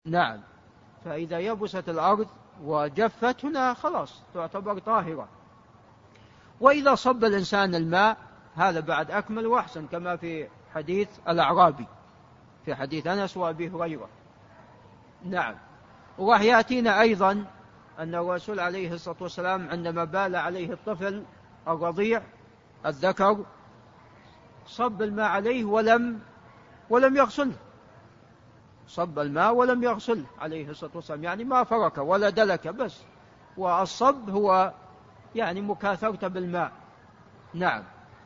نعم. فإذا يبست الأرض وجفت هنا خلاص تعتبر طاهرة. وإذا صب الإنسان الماء هذا بعد أكمل وأحسن، كما في حديث الأعرابي في حديث أنس وأبي هريرة. نعم. وراح يأتينا أيضا أن الرسول عليه الصلاة والسلام عندما بال عليه الطفل الرضيع الذكر صب الماء عليه ولم يغسله، صب الماء ولم يغسله عليه الصلاة والسلام، يعني ما فرك ولا دلك بس، والصب هو يعني مكاثرة بالماء. نعم.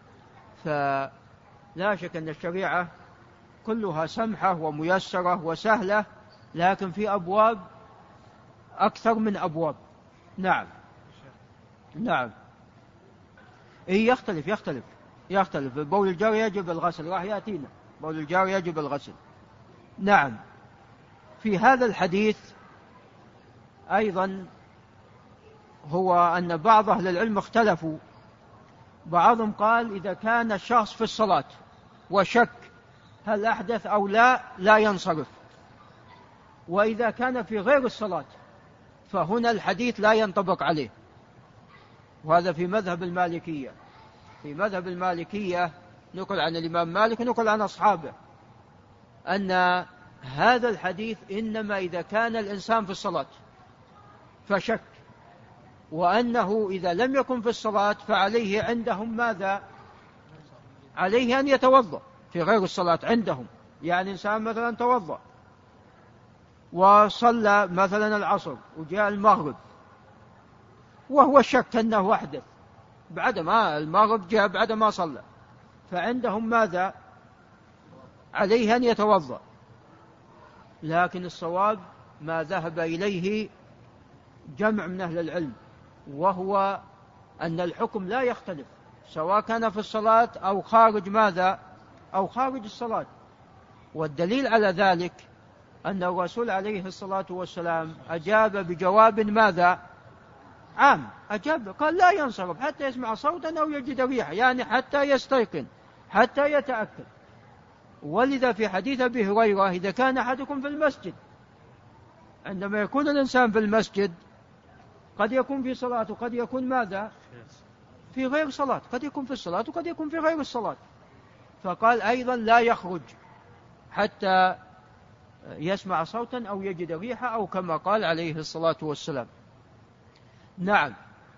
فلا شك أن الشريعة كلها سمحة وميسرة وسهلة، لكن في أبواب أكثر من أبواب. نعم. نعم. إيه يختلف. بول الجار يجب الغسل، راح يأتينا بول الجار يجب الغسل. نعم. في هذا الحديث أيضا هو أن بعض أهل العلم اختلفوا. بعضهم قال إذا كان الشخص في الصلاة وشك هل أحدث أو لا ينصرف، وإذا كان في غير الصلاة فهنا الحديث لا ينطبق عليه. وهذا في مذهب المالكية. في مذهب المالكية نقل عن الإمام مالك ونقل عن أصحابه أن هذا الحديث إنما إذا كان الإنسان في الصلاة فشك، وأنه إذا لم يكن في الصلاة فعليه عندهم ماذا؟ عليه أن يتوضأ في غير الصلاة عندهم. يعني إنسان مثلا توضأ وصلى مثلا العصر وجاء المغرب وهو شك أنه أحدث بعد ما المغرب جاء بعد ما صلى، فعندهم ماذا؟ عليه أن يتوضأ. لكن الصواب ما ذهب إليه جمع من أهل العلم، وهو أن الحكم لا يختلف سواء كان في الصلاة أو خارج ماذا؟ أو خارج الصلاة. والدليل على ذلك أن الرسول عليه الصلاة والسلام أجاب بجواب ماذا؟ عام. أجاب قال لا ينصرف حتى يسمع صوتا أو يجد ريحا، يعني حتى يستيقن حتى يتأكد. ولذا في حديث أبي هريرة إذا كان أحدكم في المسجد، عندما يكون الإنسان في المسجد قد يكون في صلاة وقد يكون ماذا؟ في غير صلاة، قد يكون في الصلاة وقد يكون في غير الصلاة. فقال أيضا لا يخرج حتى يسمع صوتا أو يجد ريحة، أو كما قال عليه الصلاة والسلام. نعم.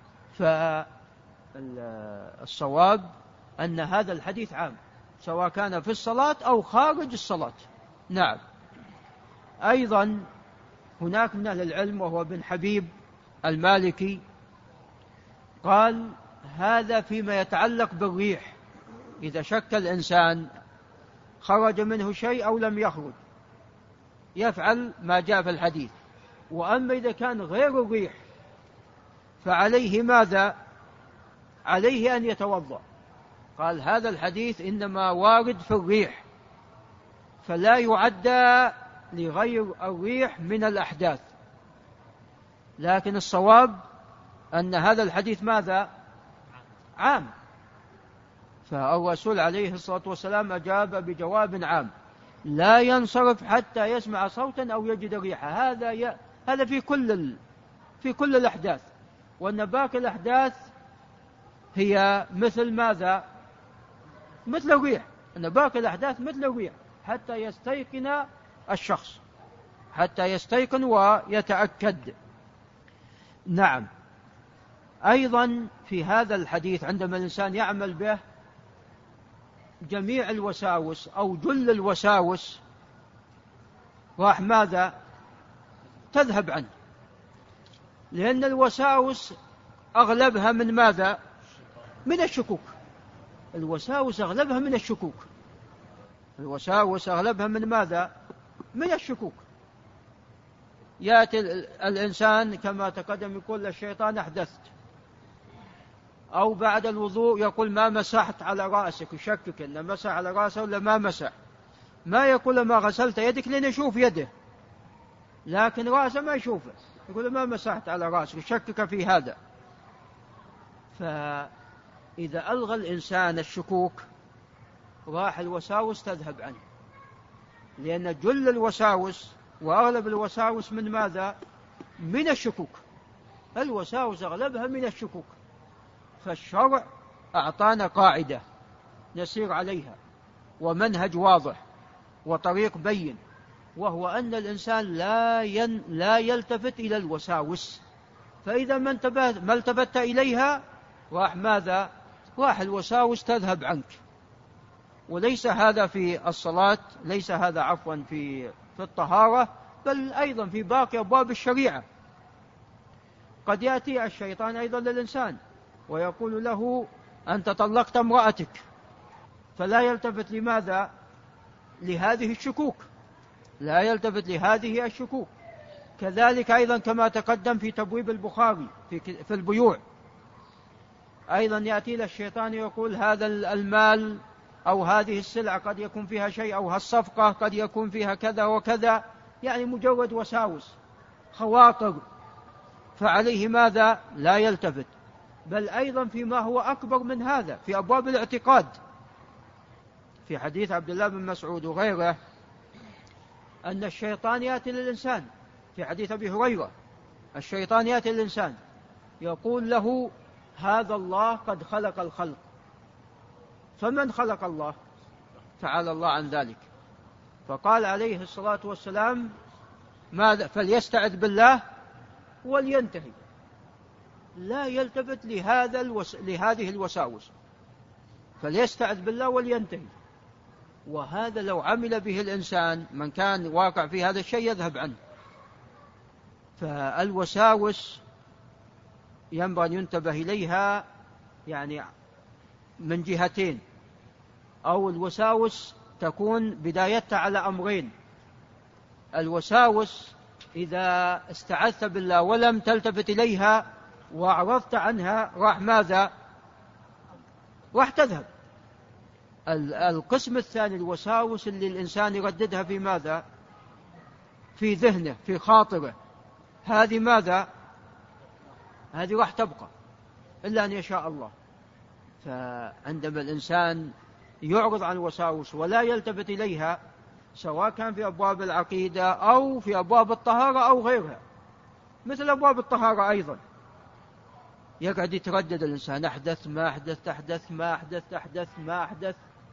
فالصواب أن هذا الحديث عام سواء كان في الصلاة أو خارج الصلاة. نعم. أيضا هناك من أهل العلم وهو ابن حبيب المالكي قال هذا فيما يتعلق بالريح، إذا شك الإنسان خرج منه شيء أو لم يخرج يفعل ما جاء في الحديث. وأما إذا كان غير الريح فعليه ماذا؟ عليه أن يتوضأ. قال هذا الحديث إنما وارد في الريح فلا يعدى لغير الريح من الأحداث، لكن الصواب أن هذا الحديث ماذا؟ عام. فالرسول عليه الصلاة والسلام أجاب بجواب عام لا ينصرف حتى يسمع صوتا أو يجد ريحة. هذا في كل الأحداث، وأن باقي الأحداث هي مثل ماذا؟ مثل الريح، أن باقي الأحداث مثل الريح حتى يستيقن الشخص، حتى يستيقن ويتأكد. نعم. أيضا في هذا الحديث عندما الإنسان يعمل به جميع الوساوس أو جل الوساوس راح ماذا؟ تذهب عنه، لأن الوساوس أغلبها من ماذا؟ من الشكوك. الوساوس أغلبها من الشكوك. الوساوس أغلبها من ماذا؟ من الشكوك. يأتي الإنسان كما تقدم يقول الشيطان أحدثت، أو بعد الوضوء يقول ما مسحت على رأسك، يشكك إن مسح على رأسه ولا ما مسح، ما يقول ما غسلت يدك لأن يشوف يده لكن رأسه ما يشوفه، يقول ما مسحت على رأسك، يشكك في هذا. فإذا ألغى الإنسان الشكوك راح الوساوس تذهب عنه، لأن جل الوساوس وأغلب الوساوس من ماذا؟ من الشكوك. الوساوس أغلبها من الشكوك. فالشرع أعطانا قاعدة نسير عليها ومنهج واضح وطريق بين، وهو أن الإنسان لا يلتفت إلى الوساوس. فإذا ما التفت إليها راح ماذا؟ راح الوساوس تذهب عنك. وليس هذا في الصلاة، ليس هذا عفوا في الطهارة، بل أيضا في باقي أبواب الشريعة. قد يأتي الشيطان أيضا للإنسان ويقول له أنت طلقت امرأتك، فلا يلتفت لماذا؟ لهذه الشكوك، لا يلتفت لهذه الشكوك. كذلك أيضا كما تقدم في تبويب البخاري في البيوع، أيضا يأتي للشيطان يقول هذا المال أو هذه السلعة قد يكون فيها شيء، أو هالصفقة قد يكون فيها كذا وكذا، يعني مجرد وساوس خواطر. فعليه ماذا؟ لا يلتفت. بل أيضا فيما هو أكبر من هذا في أبواب الاعتقاد، في حديث عبد الله بن مسعود وغيره أن الشيطان يأتي للإنسان، في حديث أبي هريرة الشيطان يأتي للإنسان يقول له هذا الله قد خلق الخلق. فمن خلق الله؟ تعالى الله عن ذلك. فقال عليه الصلاة والسلام ماذا؟ فليستعذ بالله ولينتهي. لا يلتفت لهذه الوساوس، فليستعذ بالله ولينتهي. وهذا لو عمل به الإنسان من كان واقع في هذا الشيء يذهب عنه. فالوساوس ينبغي أن ينتبه إليها يعني من جهتين، أو الوساوس تكون بدايتها على أمرين. الوساوس إذا استعذت بالله ولم تلتفت إليها وأعرضت عنها راح ماذا؟ راح تذهب. القسم الثاني الوساوس اللي الإنسان يرددها في ماذا؟ في ذهنه، في خاطره، هذه ماذا؟ هذه راح تبقى إلا أن يشاء الله. فعندما الإنسان يعرض عن الوساوس ولا يلتفت إليها، سواء كان في أبواب العقيدة أو في أبواب الطهارة أو غيرها، مثل أبواب الطهارة أيضا يقعد يتردد الإنسان أحدث ما أحدث، أحدث ما أحدث، أحدث ما أحدث،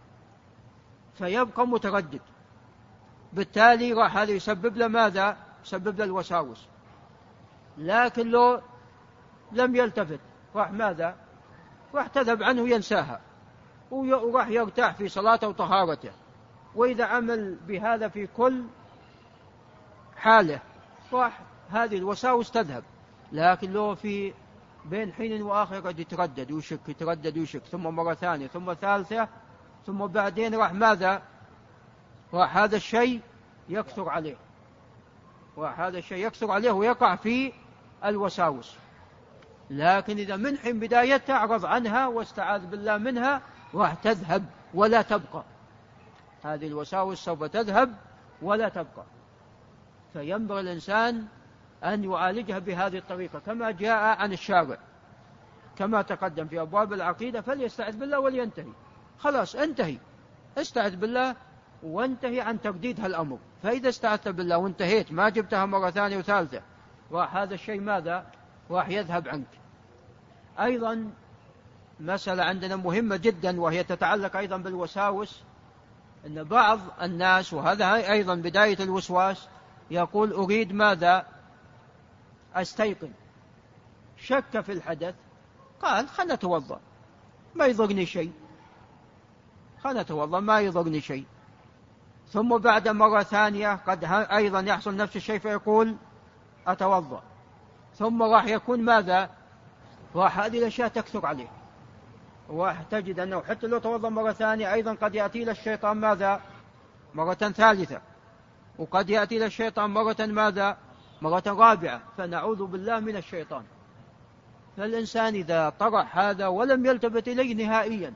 فيبقى متردد. بالتالي راح هذا يسبب له ماذا؟ يسبب له الوساوس. لكن لو لم يلتفت راح ماذا؟ راح تذهب عنه ينساها، وراح يرتاح في صلاته وطهارته. وإذا عمل بهذا في كل حاله راح هذه الوساوس تذهب. لكن لو في بين حين وآخر قد يتردد ويشك، يتردد ويشك، ثم مرة ثانية، ثم ثالثة، ثم بعدين راح ماذا؟ راح هذا الشيء يكثر عليه، راح هذا الشيء يكثر عليه ويقع في الوساوس. لكن إذا من حين بدايتها أعرض عنها واستعاذ بالله منها راح تذهب ولا تبقى. هذه الوساوس سوف تذهب ولا تبقى. فينبغي الإنسان أن يعالجها بهذه الطريقة كما جاء عن الشارع، كما تقدم في أبواب العقيدة فليستعذ بالله ولينتهي. خلاص انتهي، استعذ بالله وانتهي عن ترديد هالأمر. فإذا استعذت بالله وانتهيت ما جبتها مرة ثانية وثالثة راح هذا الشيء ماذا؟ راح يذهب عنك. أيضا مسألة عندنا مهمة جدا وهي تتعلق أيضا بالوساوس، أن بعض الناس، وهذا أيضا بداية الوسواس، يقول أريد ماذا؟ أستيقن. شك في الحدث قال خلنا نتوضأ ما يضرني شيء، خلنا نتوضأ ما يضرني شيء. ثم بعد مرة ثانية قد أيضا يحصل نفس الشيء فيقول أتوضأ. ثم راح يكون ماذا؟ راح هذه الأشياء تكثر عليه، وراح تجد أنه حتى لو توضأ مرة ثانية أيضا قد يأتي للشيطان ماذا؟ مرة ثالثة، وقد يأتي للشيطان مرة ماذا؟ مرة رابعة. فنعوذ بالله من الشيطان. فالإنسان إذا طرح هذا ولم يلتفت إليه نهائيا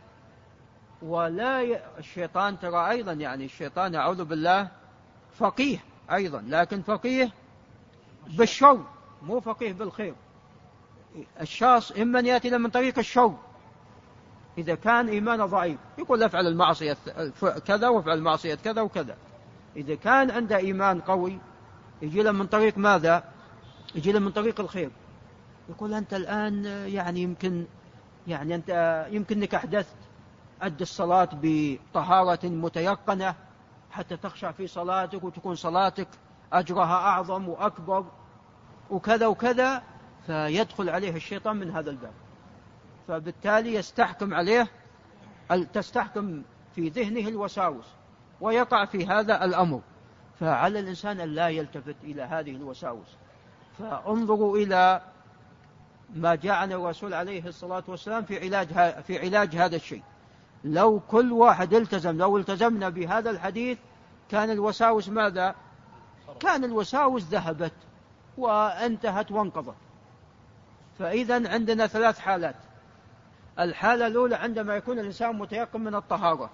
الشيطان ترى أيضا يعني الشيطان أعوذ بالله فقيه أيضا، لكن فقيه بالشر مو فقيه بالخير. الشخص إما يأتي من طريق الشر، إذا كان إيمانه ضعيف يقول افعل المعصية كذا وافعل المعصية كذا وكذا. إذا كان عنده إيمان قوي يجي له من طريق ماذا؟ يجي له من طريق الخير، يقول أنت الآن يعني أنت يمكنك أحدثت، أدي الصلاة بطهارة متيقنة حتى تخشع في صلاتك وتكون صلاتك أجرها أعظم وأكبر وكذا وكذا، فيدخل عليه الشيطان من هذا الباب، فبالتالي يستحكم عليه، تستحكم في ذهنه الوساوس ويقع في هذا الأمر. فعلى الإنسان أن لا يلتفت إلى هذه الوساوس. فانظروا إلى ما جاء عن الرسول عليه الصلاة والسلام في علاج هذا الشيء. لو كل واحد لو التزمنا بهذا الحديث كان الوساوس ماذا؟ كان الوساوس ذهبت وانتهت وانقضت. فإذا عندنا 3 حالات. الحالة الأولى عندما يكون الإنسان متيقن من الطهارة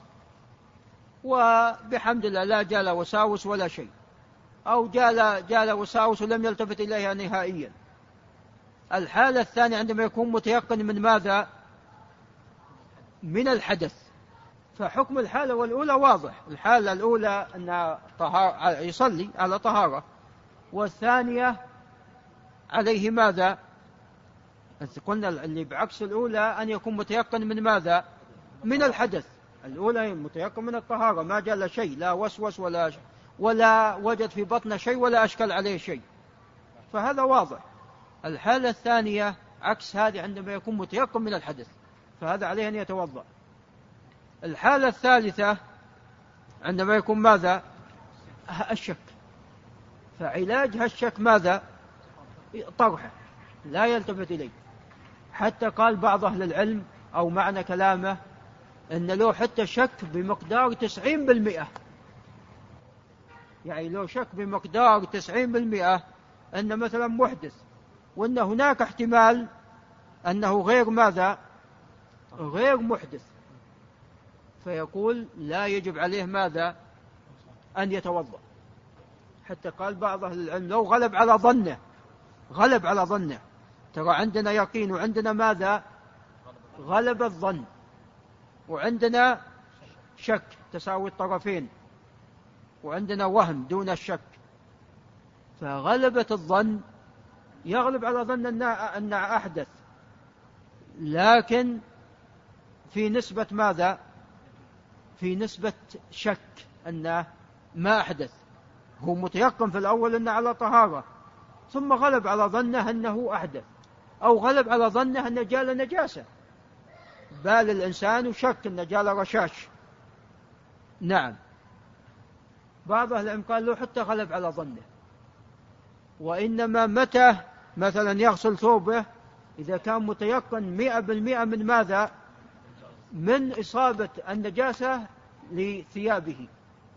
وبحمد الله لا جاء له وساوس ولا شيء، أو جاء له وساوس ولم يلتفت إليها نهائيا. الحالة الثانية عندما يكون متيقن من ماذا؟ من الحدث. فحكم الحالة والأولى واضح. الحالة الأولى أن يصلي على طهارة، والثانية عليه ماذا؟ قلنا اللي بعكس الأولى أن يكون متيقن من ماذا؟ من الحدث. الأولى متيقن من الطهارة، ما جاء له شيء، لا وسوس ولا وجد في بطنه شيء ولا أشكل عليه شيء، فهذا واضح. الحالة الثانية عكس هذه، عندما يكون متيقن من الحدث، فهذا عليه أن يتوضأ. الحالة الثالثة عندما يكون ماذا؟ الشك. فعلاج هالشك ماذا؟ طرحه، لا يلتفت إليه. حتى قال بعض أهل العلم أو معنى كلامه أن لو حتى شك بمقدار 90%، يعني لو شك بمقدار 90% أن مثلا محدث، وأن هناك احتمال أنه غير ماذا؟ غير محدث، فيقول لا يجب عليه ماذا؟ أن يتوضأ. حتى قال بعض أهل العلم لو غلب على ظنه، ترى عندنا يقين وعندنا ماذا؟ غلب الظن، وعندنا شك تساوي الطرفين، وعندنا وهم دون الشك. فغلبة الظن يغلب على ظن أن أحدث، لكن في نسبة ماذا؟ في نسبة شك أنه ما أحدث. هو متيقن في الأول أنه على طهارة، ثم غلب على ظنه أنه أحدث، أو غلب على ظنه أنه جال نجاسة، بال الإنسان وشك أنه جال رشاش. نعم، بعض أهل العلم قال له حتى غلب على ظنه، وإنما متى مثلا يغسل ثوبه؟ إذا كان متيقن 100% من ماذا؟ من إصابة النجاسة لثيابه.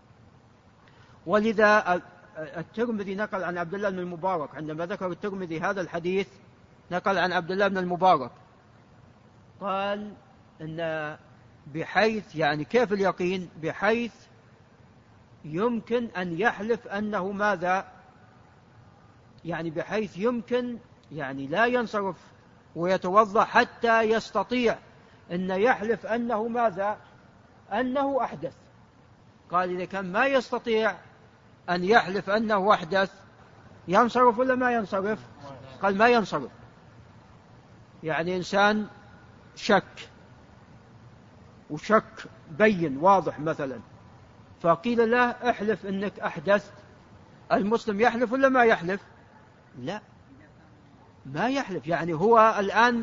ولذا الترمذي نقل عن عبد الله بن المبارك، عندما ذكر الترمذي هذا الحديث نقل عن عبد الله بن المبارك قال إن بحيث، يعني كيف اليقين؟ بحيث يمكن أن يحلف أنه ماذا؟ يعني بحيث يمكن يعني لا ينصرف ويتوضأ حتى يستطيع أن يحلف أنه ماذا؟ أنه أحدث. قال إذا كان ما يستطيع أن يحلف أنه أحدث ينصرف ولا ما ينصرف؟ قال ما ينصرف. يعني إنسان شك، وشك بين واضح مثلا، فقيل له احلف أنك أحدثت، المسلم يحلف ولا ما يحلف؟ لا، ما يحلف. يعني هو الآن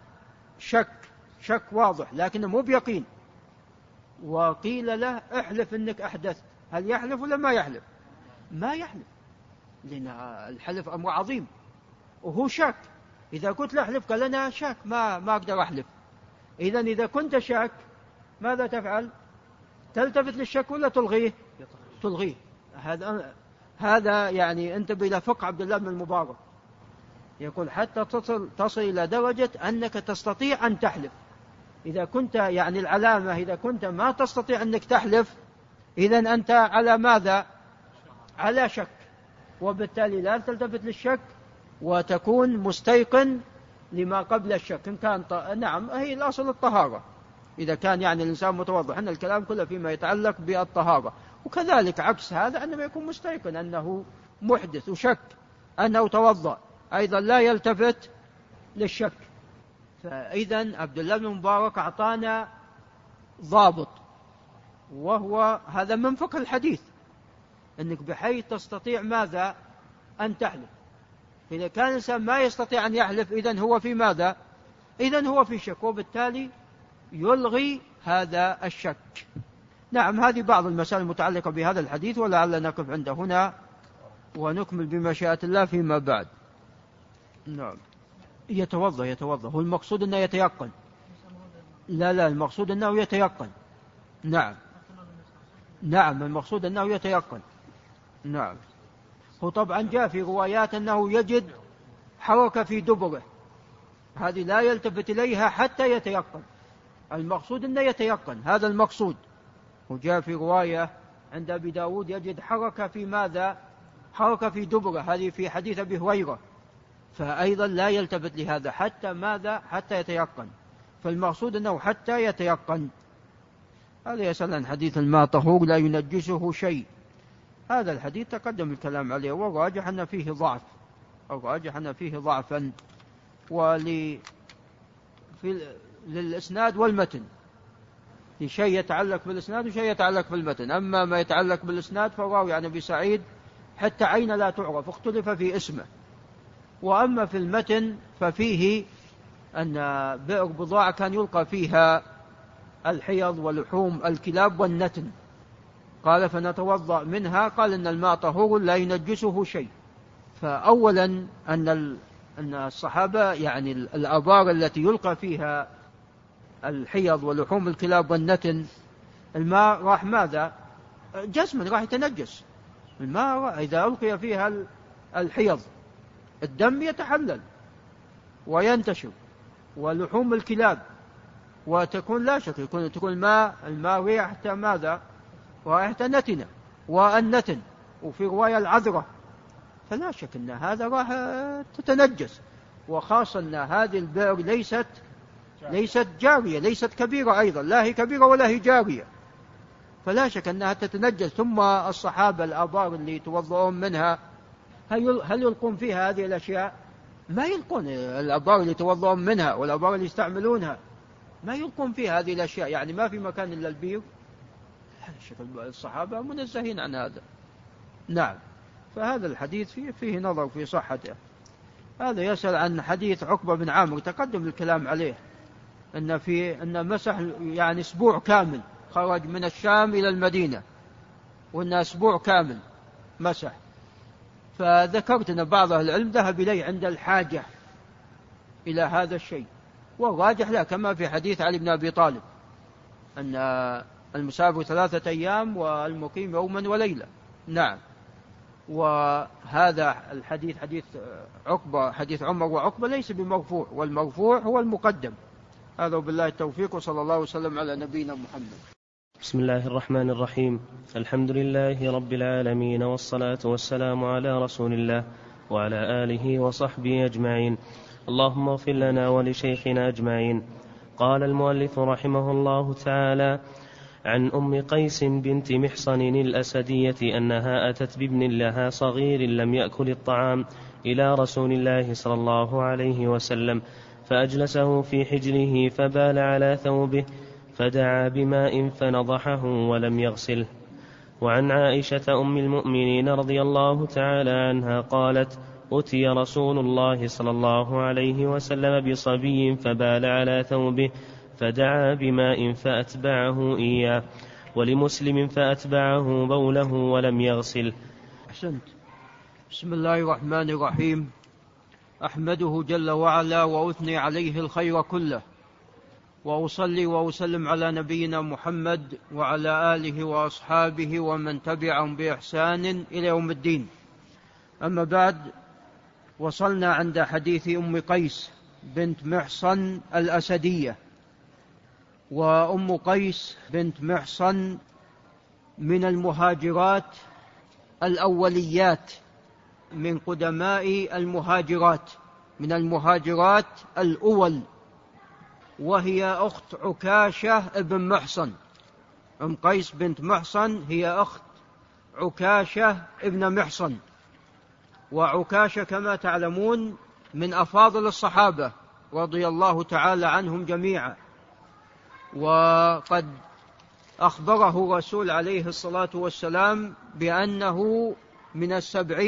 شك واضح لكنه مو بيقين، وقيل له احلف أنك أحدثت، هل يحلف ولا ما يحلف؟ ما يحلف، لأن الحلف أمر عظيم وهو شك. إذا كنت له احلف قال أنا شك ما أقدر أحلف. إذن إذا كنت شك ماذا تفعل؟ تلتفت للشك ولا تلغيه. هذا يعني انتبه إلى فقه عبد الله بن المبارك، يقول حتى تصل إلى درجة أنك تستطيع أن تحلف. إذا كنت يعني العلامة إذا كنت ما تستطيع أنك تحلف، إذن أنت على ماذا؟ على شك، وبالتالي لا تلتفت للشك وتكون مستيقن لما قبل الشك. إن كان نعم، هي الأصل الطهارة، إذا كان يعني الإنسان متوضئ. إن الكلام كله فيما يتعلق بالطهارة. وكذلك عكس هذا عندما يكون مستيقن أنه محدث وشك أنه توضأ أيضا لا يلتفت للشك. فإذن عبد الله بن مبارك أعطانا ضابط، وهو هذا من فقه الحديث، أنك بحيث تستطيع ماذا؟ أن تحلف. إذا كان الإنسان ما يستطيع أن يحلف إذن هو في ماذا؟ إذن هو في شك، وبالتالي يلغي هذا الشك. نعم، هذه بعض المسائل المتعلقة بهذا الحديث، ولعل نقف عند هنا ونكمل بمشيئة الله فيما بعد. نعم. يتوضأ هو المقصود أنه يتيقن. لا المقصود أنه يتيقن. نعم المقصود أنه يتيقن. نعم. هو طبعا جاء في روايات أنه يجد حركة في دبره، هذه لا يلتفت إليها حتى يتيقن. المقصود أنه يتيقن، هذا المقصود. وجاء في رواية عند أبي داود يجد حركة في ماذا؟ حركة في دبره، هذه في حديث أبي هريرة. فأيضا لا يلتفت لهذا حتى ماذا؟ حتى يتيقن. فالمقصود أنه حتى يتيقن. هذا يسأل عن حديث الماء طهور لا ينجسه شيء. هذا الحديث تقدم الكلام عليه، والراجح أن فيه ضعف، ضعفا. للإسناد والمتن، شيء يتعلق بالإسناد وشيء يتعلق بالمتن. أما ما يتعلق بالإسناد فالراوي عن أبي سعيد حتى عين لا تعرف، اختلف في اسمه. وأما في المتن ففيه أن بئر بضاعة كان يلقى فيها الحيض ولحوم الكلاب والنتن، قال فنتوضأ منها، قال إن الماء طهور لا ينجسه شيء. فأولا أن الصحابة يعني الآبار التي يلقى فيها الحيض ولحوم الكلاب والنتن، الماء راح ماذا؟ جسما راح يتنجس. الماء إذا ألقي فيها الحيض الدم يتحلل وينتشر، ولحوم الكلاب، وتكون لا شك تكون الماء ريحة ماذا؟ رائحة نتنة والنتن، وفي رواية العذرة، فلا شك أن هذا راح تتنجس. وخاصة أن هذه البئر ليست جارية، ليست كبيرة أيضا، لا هي كبيرة ولا هي جارية، فلا شك أنها تتنجس. ثم الصحابة الآبار اللي يتوضؤون منها هل يلقون فيها هذه الأشياء؟ ما يلقون. الآبار اللي يتوضؤون منها والآبار اللي يستعملونها ما يلقون فيها هذه الأشياء، يعني ما في مكان إلا البير. الصحابة منزهين عن هذا. نعم. فهذا الحديث فيه نظر في صحته. هذا يسأل عن حديث عقبة بن عامر، تقدم الكلام عليه، أن مسح يعني أسبوع كامل، خرج من الشام إلى المدينة وأن أسبوع كامل مسح. فذكرت أن بعض أهل العلم ذهب إليه عند الحاجة إلى هذا الشيء، والراجح لا، كما في حديث علي بن أبي طالب أن المسافر 3 أيام والمقيم يوما وليلة. نعم. وهذا الحديث حديث عقبة، حديث عمر وعقبة ليس بمرفوع، والمرفوع هو المقدم. هذا وبالله التوفيق، وصلى الله وسلم على نبينا محمد. بسم الله الرحمن الرحيم. الحمد لله رب العالمين، والصلاة والسلام على رسول الله وعلى آله وصحبه أجمعين. اللهم اغفر لنا ولشيخنا أجمعين. قال المؤلف رحمه الله تعالى: عن أم قيس بنت محصن الأسدية أنها أتت بابن لها صغير لم يأكل الطعام إلى رسول الله صلى الله عليه وسلم، فأجلسه في حجره فبال على ثوبه، فدعا بماء فنضحه ولم يغسله. وعن عائشة أم المؤمنين رضي الله تعالى عنها قالت: أتي رسول الله صلى الله عليه وسلم بصبي فبال على ثوبه، فدعا بماء فأتبعه إياه. ولمسلم: فأتبعه بوله ولم يغسل. أحسنت. بسم الله الرحمن الرحيم. أحمده جل وعلا وأثني عليه الخير كله، وأصلي وأسلم على نبينا محمد وعلى آله وأصحابه ومن تبعهم بإحسان إلى يوم الدين. أما بعد، وصلنا عند حديث أم قيس بنت محصن الأسدية. وأم قيس بنت محصن من المهاجرات الأوليات، من قدماء المهاجرات، من المهاجرات الأول، وهي أخت عكاشة ابن محصن. أم قيس بنت محصن هي أخت عكاشة ابن محصن، وعكاشة كما تعلمون من أفاضل الصحابة رضي الله تعالى عنهم جميعا، وقد أخبره الرسول عليه الصلاة والسلام بأنه من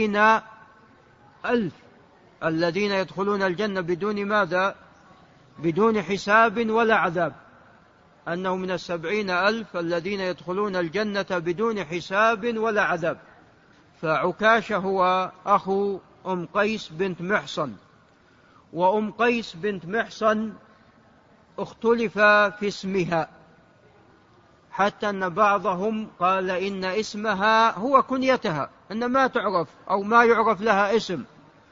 70,000 الذين يدخلون الجنة بدون ماذا؟ بدون حساب ولا عذاب، أنه من 70,000 الذين يدخلون الجنة بدون حساب ولا عذاب. فعكاشة هو أخو أم قيس بنت محصن، وأم قيس بنت محصن اختلف في اسمها، حتى أن بعضهم قال إن اسمها هو كنيتها، أن ما تعرف أو ما يعرف لها اسم،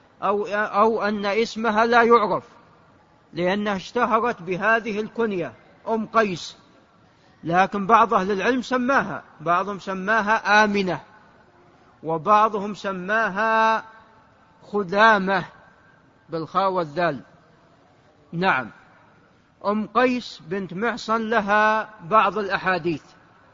أو أن اسمها لا يعرف، لأنها اشتهرت بهذه الكنية أم قيس. لكن بعض أهل العلم سماها، بعضهم سماها آمنة، وبعضهم سماها خدامة بالخاء والذال. نعم، أم قيس بنت محصن لها بعض الأحاديث،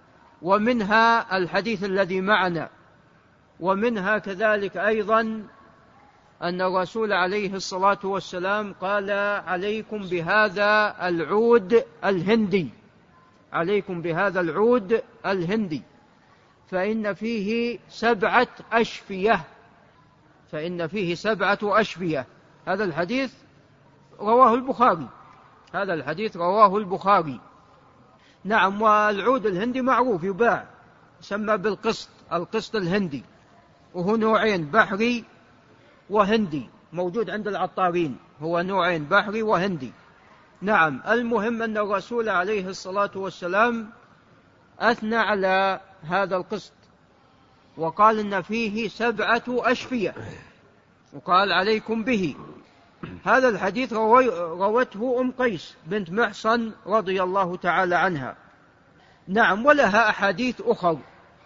ومنها الحديث الذي معنا، ومنها كذلك أيضا أن الرسول عليه الصلاة والسلام قال: عليكم بهذا العود الهندي، عليكم بهذا العود الهندي، فإن فيه 7 أشفية، فإن فيه 7 أشفية. هذا الحديث رواه البخاري، هذا الحديث رواه البخاري. نعم، والعود الهندي معروف يباع، يسمى بالقسط، القسط الهندي، وهو نوعين، بحري وهندي، موجود عند العطارين، هو نوعين، بحري وهندي. نعم، المهم أن الرسول عليه الصلاة والسلام أثنى على هذا القسط، وقال إن فيه 7 أشفية، وقال: عليكم به. هذا الحديث روته أم قيس بنت محصن رضي الله تعالى عنها. نعم، ولها أحاديث أخرى.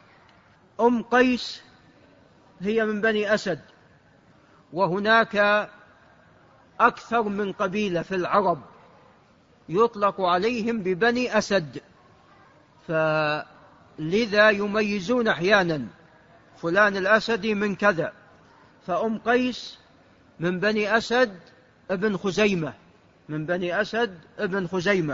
أم قيس هي من بني أسد، وهناك أكثر من قبيلة في العرب يطلق عليهم ببني أسد، فلذا يميزون أحيانا فلان الأسدي من كذا. فأم قيس من بني أسد ابن خزيمة، من بني أسد ابن خزيمة.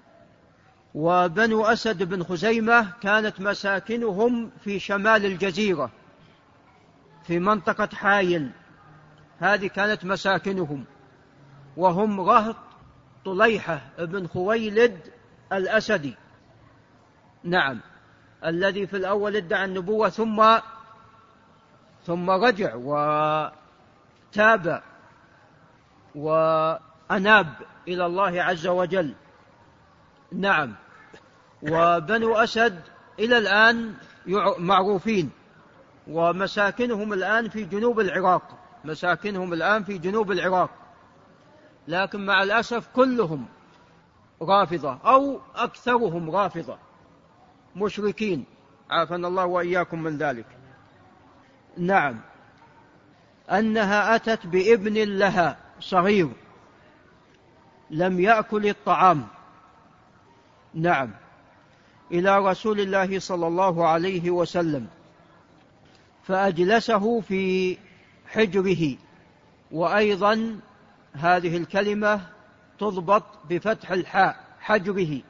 وبنو أسد بن خزيمة كانت مساكنهم في شمال الجزيرة، في منطقة حايل، هذه كانت مساكنهم، وهم رهط طليحة بن خويلد الأسدي. نعم، الذي في الأول ادعى النبوة ثم رجع وتاب وأناب إلى الله عز وجل. نعم، وبنو أسد إلى الآن معروفين، ومساكنهم الآن في جنوب العراق، مساكنهم الآن في جنوب العراق، لكن مع الأسف كلهم رافضة أو أكثرهم رافضة مشركين، عافانا الله وإياكم من ذلك. نعم، أنها أتت بابن لها صغير لم يأكل الطعام، نعم، إلى رسول الله صلى الله عليه وسلم، فأجلسه في حجره. وأيضا هذه الكلمة تضبط بفتح الحاء، حجره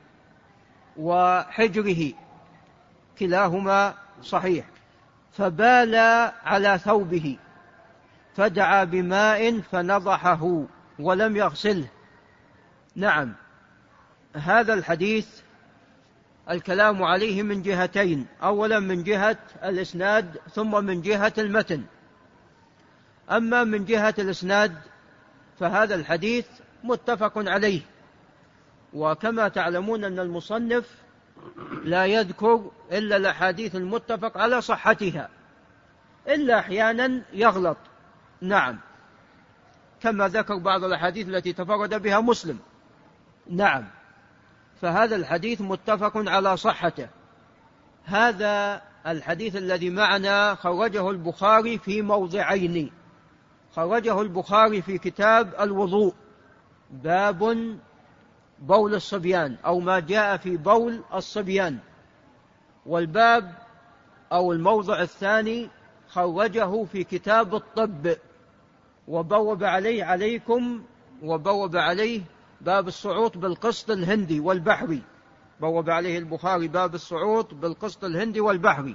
وحجره كلاهما صحيح. فبال على ثوبه فدعا بماء فنضحه ولم يغسله. نعم، هذا الحديث الكلام عليه من جهتين، أولا من جهة الإسناد ثم من جهة المتن. أما من جهة الإسناد فهذا الحديث متفق عليه، وكما تعلمون أن المصنف لا يذكر إلا الأحاديث المتفق على صحتها، إلا أحيانا يغلط. نعم، كما ذكر بعض الأحاديث التي تفرد بها مسلم. نعم، فهذا الحديث متفق على صحته. هذا الحديث الذي معنا خرجه البخاري في موضعين، خرجه البخاري في كتاب الوضوء، باب بول الصبيان، أو ما جاء في بول الصبيان، والباب أو الموضع الثاني خرجه في كتاب الطب، وبوب عليه عليكم، وبوب عليه باب الصعود بالقسط الهندي والبحري، بوب عليه البخاري باب الصعود بالقسط الهندي والبحري.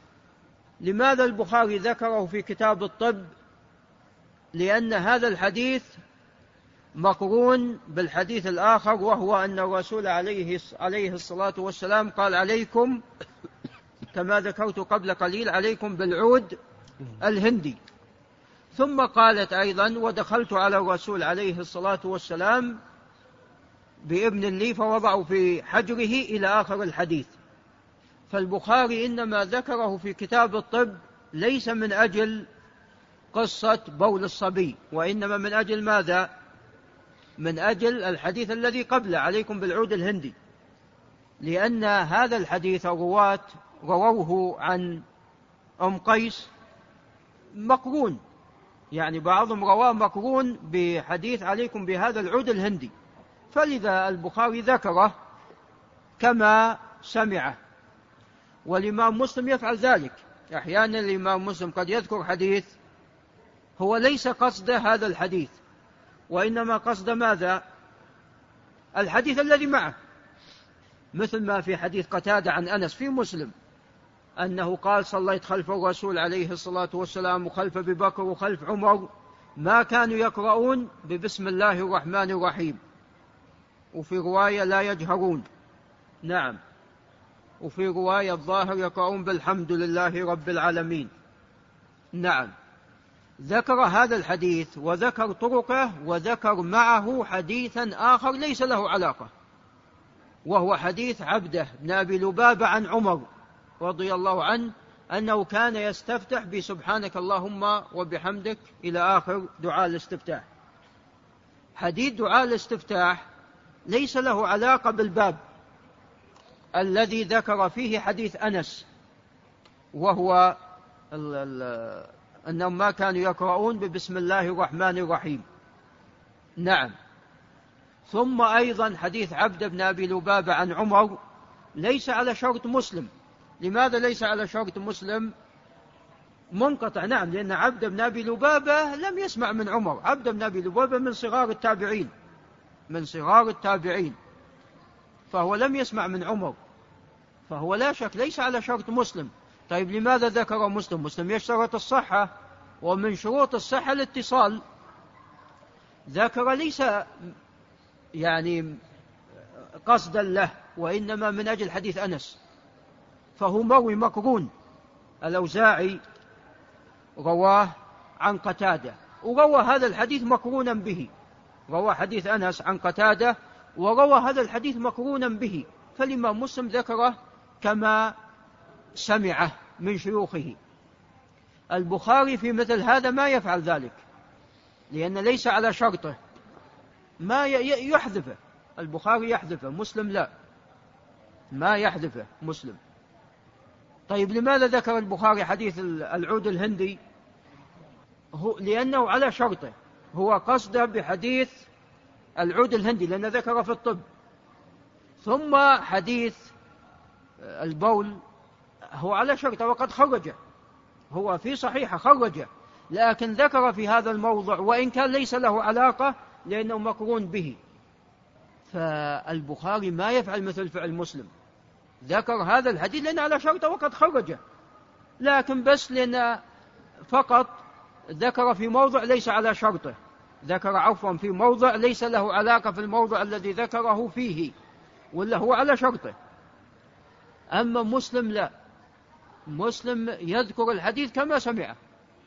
لماذا البخاري ذكره في كتاب الطب؟ لأن هذا الحديث مقرون بالحديث الآخر، وهو أن الرسول عليه الصلاة والسلام قال عليكم، كما ذكرت قبل قليل، عليكم بالعود الهندي. ثم قالت أيضا ودخلت على الرسول عليه الصلاة والسلام بابن لي فوضعوا في حجره إلى آخر الحديث. فالبخاري إنما ذكره في كتاب الطب ليس من أجل قصة بول الصبي، وإنما من أجل ماذا؟ من أجل الحديث الذي قبله عليكم بالعود الهندي، لأن هذا الحديث الرواة رووه عن أم قيس مقرون، يعني بعضهم رواه مقرون بحديث عليكم بهذا العود الهندي، فلذا البخاري ذكره كما سمعه. والإمام مسلم يفعل ذلك، أحيانا الإمام مسلم قد يذكر حديث هو ليس قصد هذا الحديث، وإنما قصد ماذا؟ الحديث الذي معه، مثل ما في حديث قتادة عن أنس في مسلم أنه قال صليت خلف الرسول عليه الصلاة والسلام وخلف أبي بكر وخلف عمر ما كانوا يقرؤون ببسم الله الرحمن الرحيم، وفي رواية لا يجهرون، نعم، وفي رواية الظاهر يقرؤون بالحمد لله رب العالمين، نعم. ذكر هذا الحديث وذكر طرقه، وذكر معه حديثا آخر ليس له علاقة، وهو حديث عبده بن أبي لبابة عن عمر رضي الله عنه أنه كان يستفتح بسبحانك اللهم وبحمدك إلى آخر دعاء الاستفتاح. حديث دعاء الاستفتاح ليس له علاقة بالباب الذي ذكر فيه حديث أنس، وهو أنهم ما كانوا يقرؤون ببسم الله الرحمن الرحيم، نعم. ثم أيضا حديث عبد بن أبي لبابة عن عمر ليس على شرط مسلم. لماذا ليس على شرط مسلم؟ منقطع، نعم، لأن عبد بن أبي لبابة لم يسمع من عمر، عبد بن أبي لبابة من صغار التابعين، من صغار التابعين، فهو لم يسمع من عمر، فهو لا شك ليس على شرط مسلم. طيب لماذا ذكر مسلم؟ مسلم يشترط الصحة، ومن شروط الصحة الاتصال. ذكر ليس يعني قصدا له، وإنما من أجل حديث أنس، فهو مروي مقرون. الأوزاعي رواه عن قتادة، وروى هذا الحديث مقرونا به، روى حديث أنس عن قتادة وروى هذا الحديث مقرونا به، فالإمام مسلم ذكره كما سمعه من شيوخه. البخاري في مثل هذا ما يفعل ذلك، لأن ليس على شرطه، ما يحذفه البخاري، يحذفه، مسلم لا، ما يحذفه مسلم. طيب لماذا ذكر البخاري حديث العود الهندي؟ لأنه على شرطه، هو قصده بحديث العود الهندي لأنه ذكر في الطب. ثم حديث البول هو على شرطه وقد خرجه، هو في صحيحة خرجه، لكن ذكر في هذا الموضع وإن كان ليس له علاقة لأنه مقرون به. فالبخاري ما يفعل مثل فعل مسلم، ذكر هذا الحديث لأنه على شرطه وقد خرجه، لكن بس لأن فقط ذكر في موضع ليس على شرطه، ذكر عفوا في موضع ليس له علاقة في الموضع الذي ذكره فيه، ولا هو على شرطه. أما مسلم لا، مسلم يذكر الحديث كما سمعه،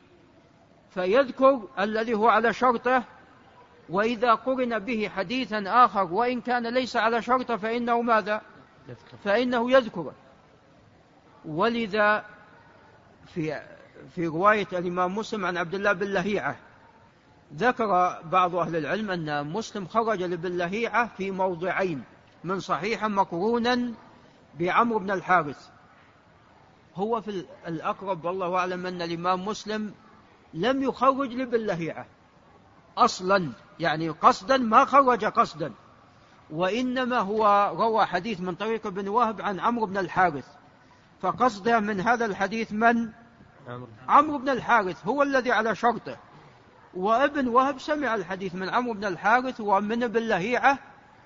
فيذكر الذي هو على شرطه، وإذا قرن به حديثا آخر وإن كان ليس على شرطه فإنه ماذا؟ فإنه يذكره. ولذا في رواية الإمام مسلم عن عبد الله بن لهيعة ذكر بعض أهل العلم أن مسلم خرج لبن لهيعة في موضعين من صحيحا مقرونا بعمرو بن الحارث. هو في الأقرب والله أعلم أن الإمام مسلم لم يخرج لبن لهيعة أصلا، يعني قصدا ما خرج قصدا، وإنما هو روى حديث من طريق ابن وهب عن عمرو بن الحارث، فقصد من هذا الحديث من؟ عمرو بن الحارث هو الذي على شرطه، وابن وهب سمع الحديث من عمرو بن الحارث ومن ابن لهيعة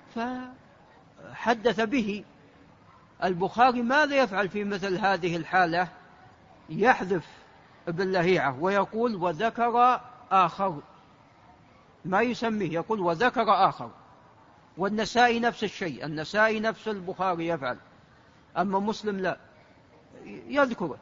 فحدث به. البخاري ماذا يفعل في مثل هذه الحالة؟ يحذف ابن لهيعة ويقول وذكر آخر، ما يسميه، يقول وذكر آخر. والنسائي نفس الشيء، النسائي نفس البخاري يفعل، أما مسلم لا يذكره.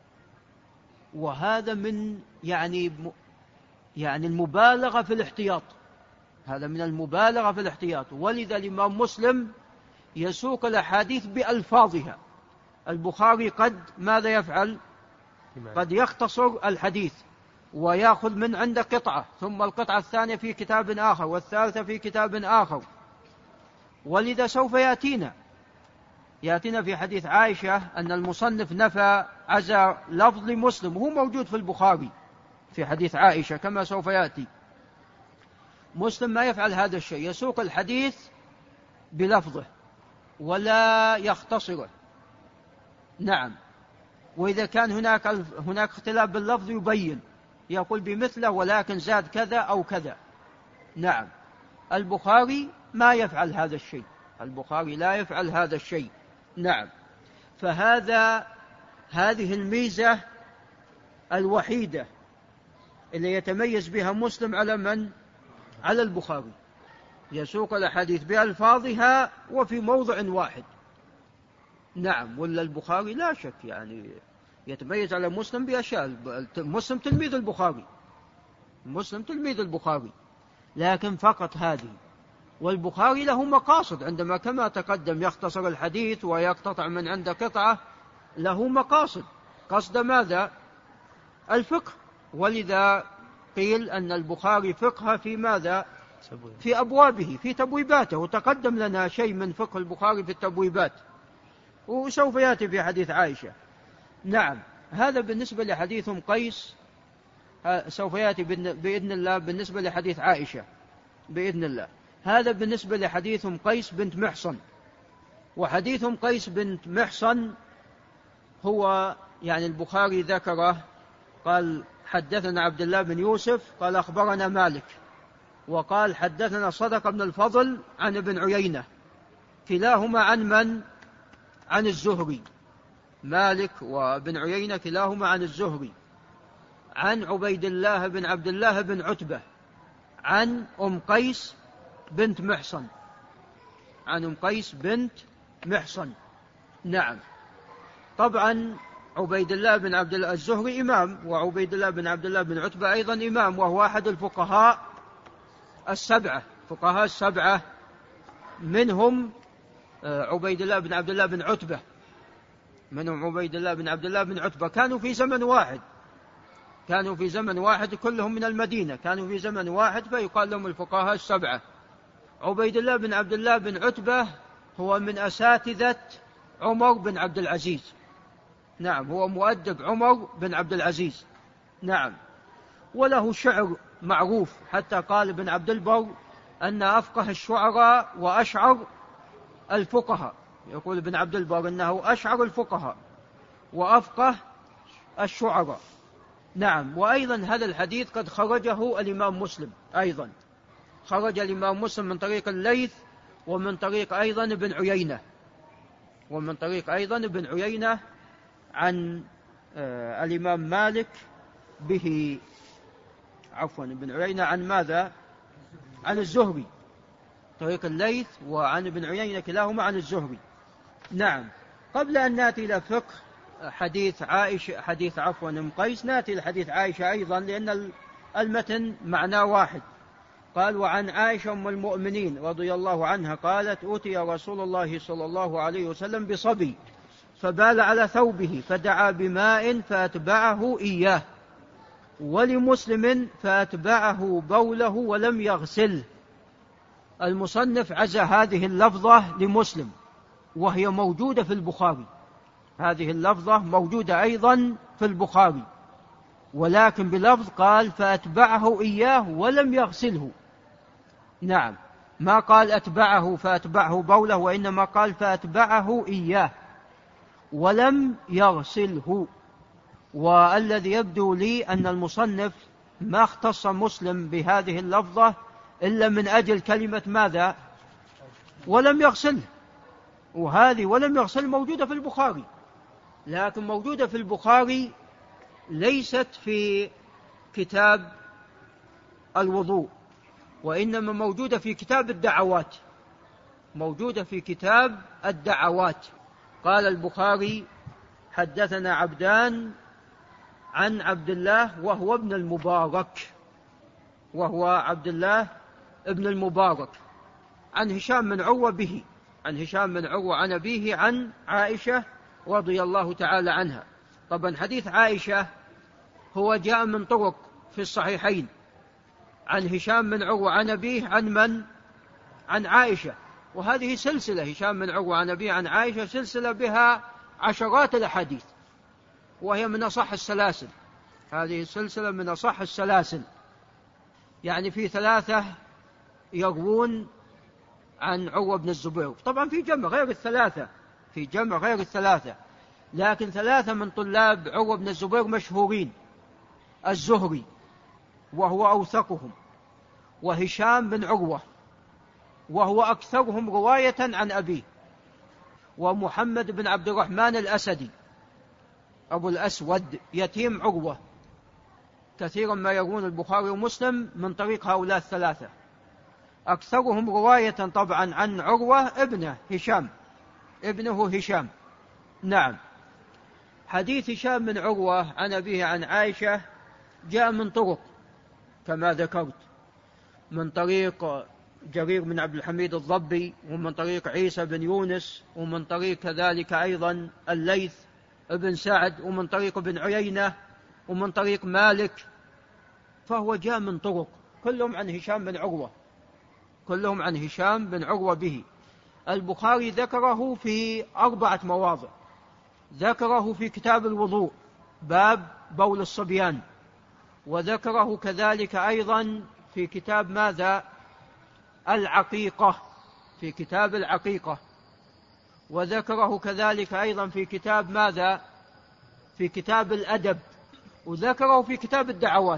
وهذا من يعني المبالغة في الاحتياط، هذا من المبالغة في الاحتياط. ولذا الإمام مسلم يسوق الأحاديث بألفاظها. البخاري قد ماذا يفعل؟ قد يختصر الحديث ويأخذ من عنده قطعة، ثم القطعة الثانية في كتاب آخر، والثالثة في كتاب آخر. ولذا سوف يأتينا في حديث عائشة أن المصنف نفى عزا لفظ لمسلم، وهو موجود في البخاري في حديث عائشة كما سوف يأتي. مسلم ما يفعل هذا الشيء، يسوق الحديث بلفظه ولا يختصره. نعم. وإذا كان هناك اختلاف باللفظ يبين، يقول بمثله ولكن زاد كذا أو كذا. نعم. البخاري ما يفعل هذا الشيء، البخاري لا يفعل هذا الشيء. نعم. هذه الميزة الوحيدة اللي يتميز بها مسلم على البخاري، يسوق الأحاديث بألفاظها وفي موضع واحد. نعم. ولا البخاري لا شك يعني يتميز على مسلم بأشياء. مسلم تلميذ البخاري، مسلم تلميذ البخاري، لكن فقط هذه. والبخاري له مقاصد، عندما كما تقدم يختصر الحديث ويقتطع من عنده قطعة، له مقاصد. قصد ماذا؟ الفقه. ولذا قيل أن البخاري فقه في ماذا؟ في أبوابه، في تبويباته. وتقدم لنا شيء من فقه البخاري في التبويبات، وسوف يأتي في حديث عائشة. نعم. هذا بالنسبة لحديث قيس، سوف يأتي بإذن الله بالنسبة لحديث عائشة بإذن الله. هذا بالنسبة لحديث قيس بنت محصن. وحديث قيس بنت محصن هو يعني البخاري ذكره، قال حدثنا عبد الله بن يوسف قال أخبرنا مالك، وقال حدثنا صدق بن الفضل عن ابن عيينة، كلاهما عن من؟ عن الزهري. مالك وابن عيينة كلاهما عن الزهري، عن عبيد الله بن عبد الله بن عتبة، عن قيس بنت محصن، عن قيس بنت محصن. نعم. طبعا عبيد الله بن عبد الله الزهري إمام، وعبيد الله بن عبد الله بن عتبة أيضا إمام، وهو أحد الفقهاء السبعة، منهم عبيد الله بن عبد الله بن عتبة، كانوا في زمن واحد، كلهم من المدينة، كانوا في زمن واحد، فيقال لهم الفقهاء السبعة. عبيد الله بن عبد الله بن عتبة هو من أساتذة عمر بن عبد العزيز. نعم. هو مؤدب عمر بن عبد العزيز. نعم. وله شعر معروف، حتى قال ابن عبد البر أن أفقه الشعراء وأشعر الفقهاء. يقول ابن عبد البر أنه أشعر الفقهاء وأفقه الشعراء. نعم. وأيضا هذا الحديث قد خرجه الإمام مسلم أيضا، خرج الإمام مسلم من طريق الليث، ومن طريق أيضا ابن عيينة، عن الإمام مالك به، ابن عيينة عن ماذا؟ عن الزهري، طريق الليث وعن ابن عيينة كلاهما عن الزهري. نعم. قبل أن نأتي إلى فقه حديث قيس، نأتي إلى حديث عائشة أيضا، لأن المتن معناه واحد. قال وعن عائشة أم المؤمنين رضي الله عنها قالت أوتي رسول الله صلى الله عليه وسلم بصبي فبال على ثوبه فدعا بماء فأتبعه إياه، ولمسلم فأتبعه بوله ولم يغسله. المصنف عزى هذه اللفظة لمسلم، وهي موجودة في البخاري، هذه اللفظة موجودة أيضا في البخاري، ولكن بلفظ قال فأتبعه إياه ولم يغسله. نعم. ما قال أتبعه فأتبعه بوله، وإنما قال فأتبعه إياه ولم يغسله. والذي يبدو لي أن المصنف ما اختص مسلم بهذه اللفظة إلا من أجل كلمة ماذا؟ ولم يغسله. وهذه ولم يغسل موجودة في البخاري، لكن موجودة في البخاري ليست في كتاب الوضوء، وإنما موجودة في كتاب الدعوات، موجودة في كتاب الدعوات. قال البخاري: حدثنا عبدان عن عبد الله وهو ابن المبارك، وهو عبد الله ابن المبارك، عن هشام بن عروة به، عن هشام بن عروة عن أبيه عن عائشة رضي الله تعالى عنها. طبعا حديث عائشة هو جاء من طرق في الصحيحين، عن هشام بن عروة عن أبيه عن من؟ عن عائشة. وهذه سلسلة، هشام بن عروة عن أبيه عن عائشة، سلسلة بها عشرات الأحاديث، وهي من أصح السلاسل. هذه السلسلة من أصح السلاسل، يعني في 3 يروون عن عروة بن الزبير. طبعا في جمع غير الثلاثة، في جمع غير الثلاثة، لكن 3 من طلاب عروة بن الزبير مشهورين: الزهري وهو أوثقهم، وهشام بن عروة وهو أكثرهم رواية عن أبيه، ومحمد بن عبد الرحمن الأسدي أبو الأسود يتيم عروة. كثيرا ما يروون البخاري ومسلم من طريق هؤلاء ال3، أكثرهم رواية طبعا عن عروة ابنه هشام، ابنه هشام. نعم. حديث هشام بن عروة عن أبيه عن عائشة جاء من طرق كما ذكرت، من طريق جرير بن عبد الحميد الضبي، ومن طريق عيسى بن يونس، ومن طريق كذلك أيضا الليث بن سعد، ومن طريق ابن عيينة، ومن طريق مالك. فهو جاء من طرق كلهم عن هشام بن عروة، كلهم عن هشام بن عروة به. البخاري ذكره في 4 مواضع. ذكره في كتاب الوضوء باب بول الصبيان، وذكره كذلك أيضا في كتاب ماذا؟ العقيقة، في كتاب العقيقة، وذكره كذلك أيضا في كتاب ماذا؟ في كتاب الأدب، وذكره في كتاب الدعوات.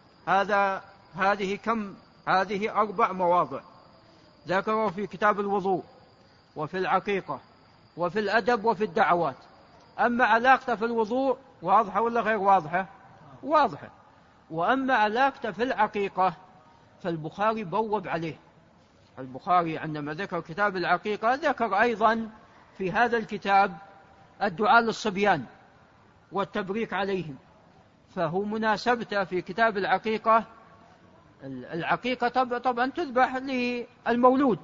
هذه 4 مواضع. ذكره في كتاب الوضوء، وفي العقيقة، وفي الأدب، وفي الدعوات. أما علاقته في الوضوء واضحة ولا غير واضحة؟ واضحة. وأما علاقته في العقيقة فالبخاري بوب عليه. البخاري عندما ذكر كتاب العقيقة ذكر أيضا في هذا الكتاب الدعاء للصبيان والتبريك عليهم، فهو مناسبته في كتاب العقيقة. العقيقة طبعا تذبح للمولود،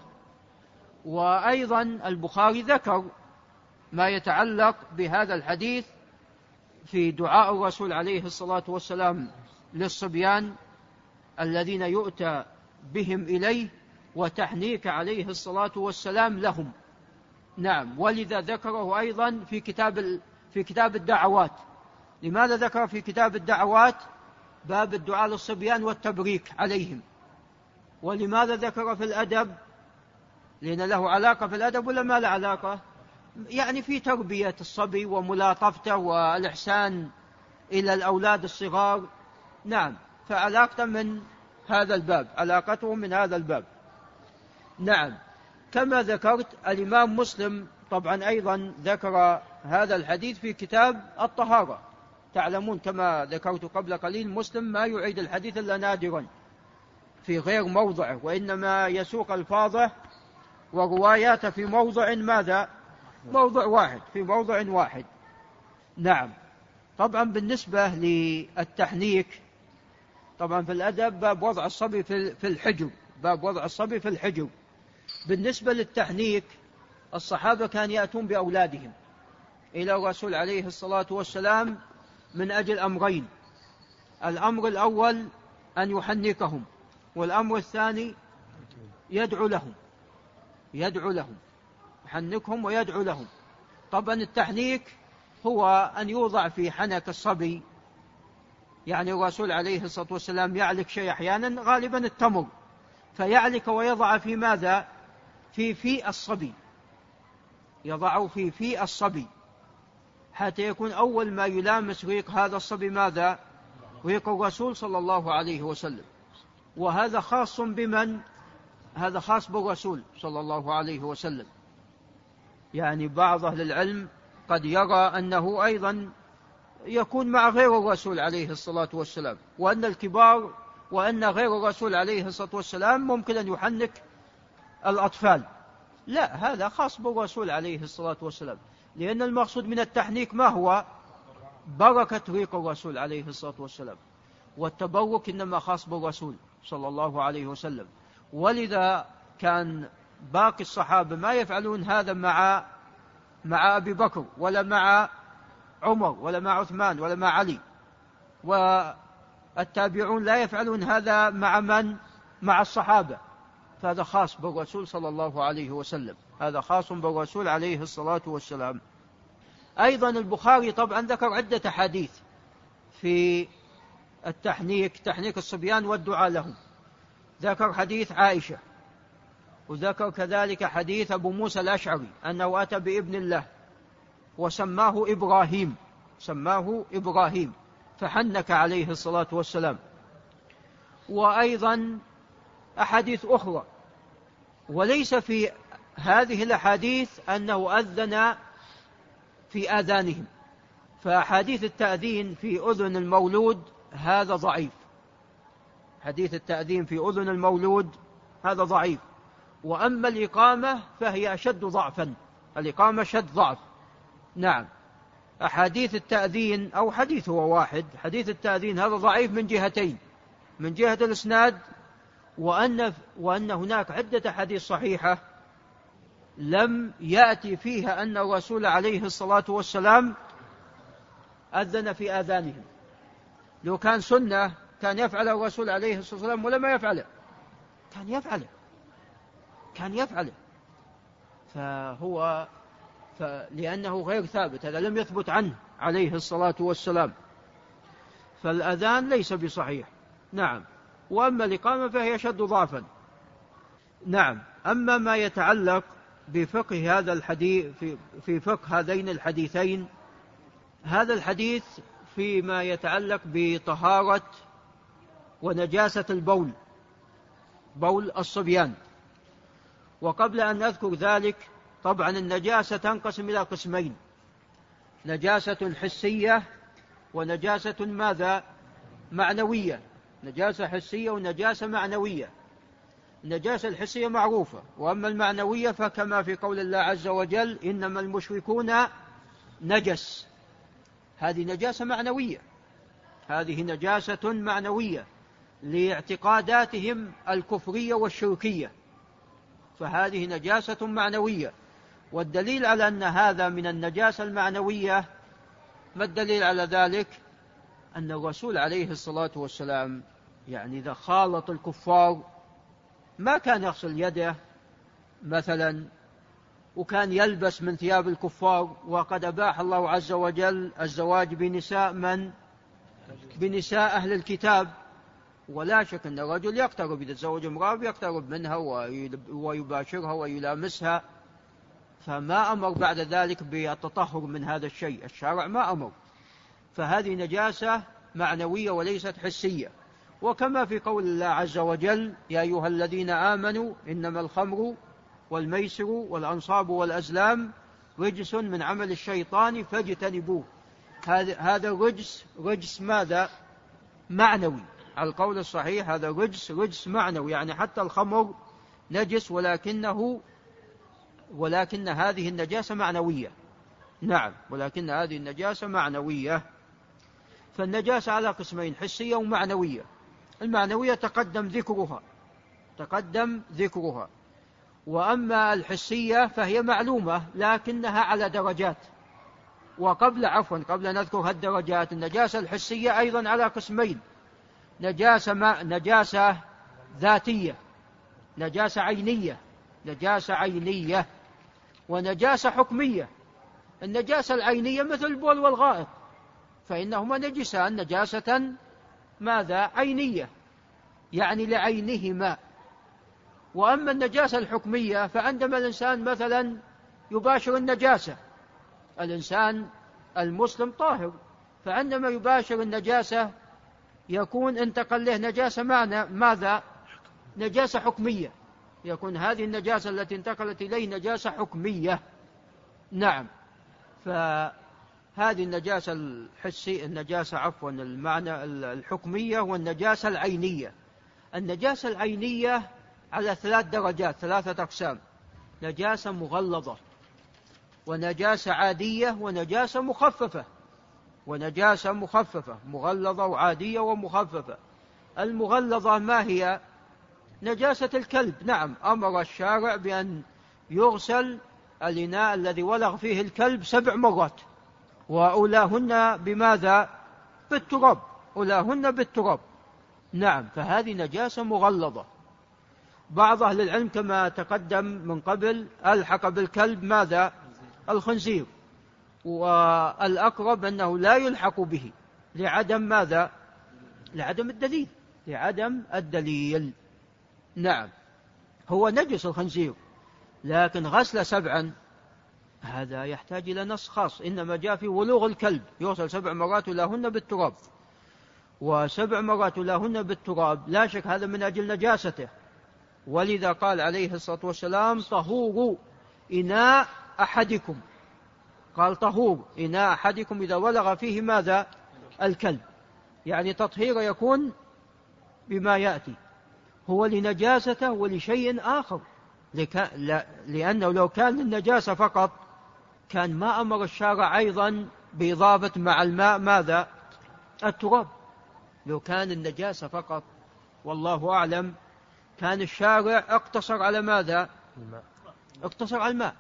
وأيضا البخاري ذكر ما يتعلق بهذا الحديث في دعاء الرسول عليه الصلاة والسلام للصبيان الذين يؤتى بهم إليه، وتحنيك عليه الصلاة والسلام لهم. نعم. ولذا ذكره أيضا في كتاب الدعوات. لماذا ذكر في كتاب الدعوات باب الدعاء للصبيان والتبريك عليهم؟ ولماذا ذكر في الأدب؟ لأن له علاقة في الأدب ولا ما له علاقة؟ يعني في تربية الصبي وملاطفته والإحسان إلى الأولاد الصغار. نعم. فعلاقته من هذا الباب، علاقته من هذا الباب. نعم. كما ذكرت الإمام مسلم طبعا أيضا ذكر هذا الحديث في كتاب الطهارة. تعلمون كما ذكرت قبل قليل مسلم ما يعيد الحديث إلا نادرا في غير موضعه، وإنما يسوق الفاظه ورواياته في موضع ماذا؟ موضع واحد، في موضع واحد. نعم. طبعا بالنسبة للتحنيك طبعا في الأدب باب وضع الصبي في الحجر، باب وضع الصبي في الحجر. بالنسبة للتحنيك الصحابة كانوا يأتون بأولادهم إلى الرسول عليه الصلاة والسلام من أجل أمرين: الأمر الأول أن يحنكهم، والأمر الثاني يدعو لهم، يحنكهم ويدعو لهم. طبعا التحنيك هو أن يوضع في حنك الصبي، يعني الرسول عليه الصلاة والسلام يعلك شيء أحيانا غالبا التمر، فيعلك ويضع في ماذا؟ في الصبي، يضع في الصبي. حتى يكون أول ما يلامس ريق هذا الصبي ماذا؟ ريق الرسول صلى الله عليه وسلم. وهذا خاص بمن؟ هذا خاص بالرسول صلى الله عليه وسلم. يعني بعض أهل العلم قد يرى أنه أيضا يكون مع غير الرسول عليه الصلاة والسلام، وأن الكبار وأن غير الرسول عليه الصلاة والسلام ممكن أن يحنك الأطفال. لا، هذا خاص بالرسول عليه الصلاة والسلام، لأن المقصود من التحنيك ما هو؟ بركة ريق الرسول عليه الصلاة والسلام، والتبرك إنما خاص بالرسول صلى الله عليه وسلم. ولذا كان باقي الصحابة ما يفعلون هذا مع أبي بكر ولا مع عمر ولا مع عثمان ولا مع علي، والتابعون لا يفعلون هذا مع من؟ مع الصحابة. فهذا خاص بالرسول صلى الله عليه وسلم، هذا خاص بالرسول عليه الصلاة والسلام. أيضا البخاري طبعا ذكر عدة حديث في التحنيك، تحنيك الصبيان والدعاء لهم. ذكر حديث عائشة، وذكر كذلك حديث أبو موسى الأشعري أنه أتى بابن الله وسماه إبراهيم فحنك عليه الصلاة والسلام. وأيضا أحاديث أخرى، وليس في هذه الأحاديث أنه أذن في آذانهم، فأحاديث التأذين في أذن المولود هذا ضعيف. حديث التأذين في أذن المولود هذا ضعيف. وأما الإقامة فهي أشد ضعفا، الإقامة شد ضعف. نعم، أحاديث التأذين أو حديث هو واحد، حديث التأذين هذا ضعيف من جهتين: من جهة الإسناد، وأن هناك عدة حديث صحيحة لم يأتي فيها أن الرسول عليه الصلاة والسلام أذن في آذانهم. لو كان سنة كان يفعل الرسول عليه الصلاة والسلام ولا ما يفعله؟ كان يفعله. لأنه غير ثابت، هذا لم يثبت عنه عليه الصلاة والسلام، فالأذان ليس بصحيح. نعم. وأما الإقامة فهي شد ضعفا. نعم. أما ما يتعلق بفقه هذا الحديث في فقه هذين الحديثين، هذا الحديث فيما يتعلق بطهارة ونجاسة البول، بول الصبيان. وقبل أن أذكر ذلك، طبعا النجاسة تنقسم إلى قسمين: نجاسة حسية ونجاسة ماذا؟ معنوية. نجاسة حسية ونجاسة معنوية. النجاسة الحسية معروفة، وأما المعنوية فكما في قول الله عز وجل: إنما المشركون نجس. هذه نجاسة معنوية، هذه نجاسة معنوية لاعتقاداتهم الكفرية والشركية، فهذه نجاسة معنوية. والدليل على أن هذا من النجاسة المعنوية، ما الدليل على ذلك؟ أن الرسول عليه الصلاة والسلام يعني إذا خالط الكفار ما كان يغسل يده مثلا، وكان يلبس من ثياب الكفار، وقد أباح الله عز وجل الزواج بنساء أهل الكتاب. ولا شك أن الرجل يقترب، إذا تزوج امرأة يقترب منها ويباشرها ويلامسها، فما أمر بعد ذلك بالتطهر من هذا الشيء، الشرع ما أمر. فهذه نجاسة معنوية وليست حسية. وكما في قول الله عز وجل: يا أيها الذين آمنوا إنما الخمر والميسر والأنصاب والأزلام رجس من عمل الشيطان فاجتنبوه. هذا رجس ماذا؟ معنوي. على القول الصحيح هذا رجس معنوي، يعني حتى الخمر نجس ولكن هذه النجاسة معنوية. نعم، ولكن هذه النجاسة معنوية. فالنجاسة على قسمين: حسية ومعنوية. المعنوية تقدم ذكرها. وأما الحسية فهي معلومة لكنها على درجات. قبل أن نذكر هالدرجات، النجاسة الحسية أيضا على قسمين: نجاسة ذاتية، نجاسة عينية، ونجاسة حكمية. النجاسة العينية مثل البول والغائط، فإنهما نجسان نجاسة ماذا؟ عينية، يعني لعينهما. وأما النجاسة الحكمية فعندما الإنسان مثلا يباشر النجاسة، الإنسان المسلم طاهر، فعندما يباشر النجاسة يكون انتقل له نجاسة معنى ماذا؟ نجاسة حكمية، يكون هذه النجاسة التي انتقلت إليه نجاسة حكمية. نعم، فهذه النجاسة الحسية، النجاسة عفوا المعنى الحكمية، والنجاسة العينية. النجاسة العينية على 3 درجات، 3 أقسام: نجاسة مغلظة، ونجاسة عادية، ونجاسة مخففة. ونجاسة مخففة، مغلظة وعادية ومخففة. المغلظة ما هي؟ نجاسة الكلب. نعم، أمر الشارع بأن يغسل الإناء الذي ولغ فيه الكلب 7 مرات، وأولاهن بماذا؟ بالتراب، أولاهن بالتراب. نعم، فهذه نجاسة مغلظة. بعض أهل العلم كما تقدم من قبل ألحق بالكلب ماذا؟ الخنزير، والأقرب أنه لا يلحق به لعدم ماذا؟ لعدم الدليل، لعدم الدليل. نعم، هو نجس الخنزير، لكن غسل 7 هذا يحتاج إلى نص خاص، إنما جاء في ولوغ الكلب يغسل 7 مرات لهن بالتراب، و7 مرات لهن بالتراب لا شك هذا من أجل نجاسته، ولذا قال عليه الصلاة والسلام: طهور إناء أحدكم. قال: طهور إناء أحدكم إذا ولغ فيه ماذا؟ الكلب. يعني تطهير يكون بما يأتي، هو لنجاسته ولشيء آخر، لأنه لو كان للنجاسة فقط كان ما أمر الشارع أيضا بإضافة مع الماء ماذا؟ التراب. لو كان النجاسة فقط والله أعلم كان الشارع اقتصر على ماذا؟ اقتصر على الماء،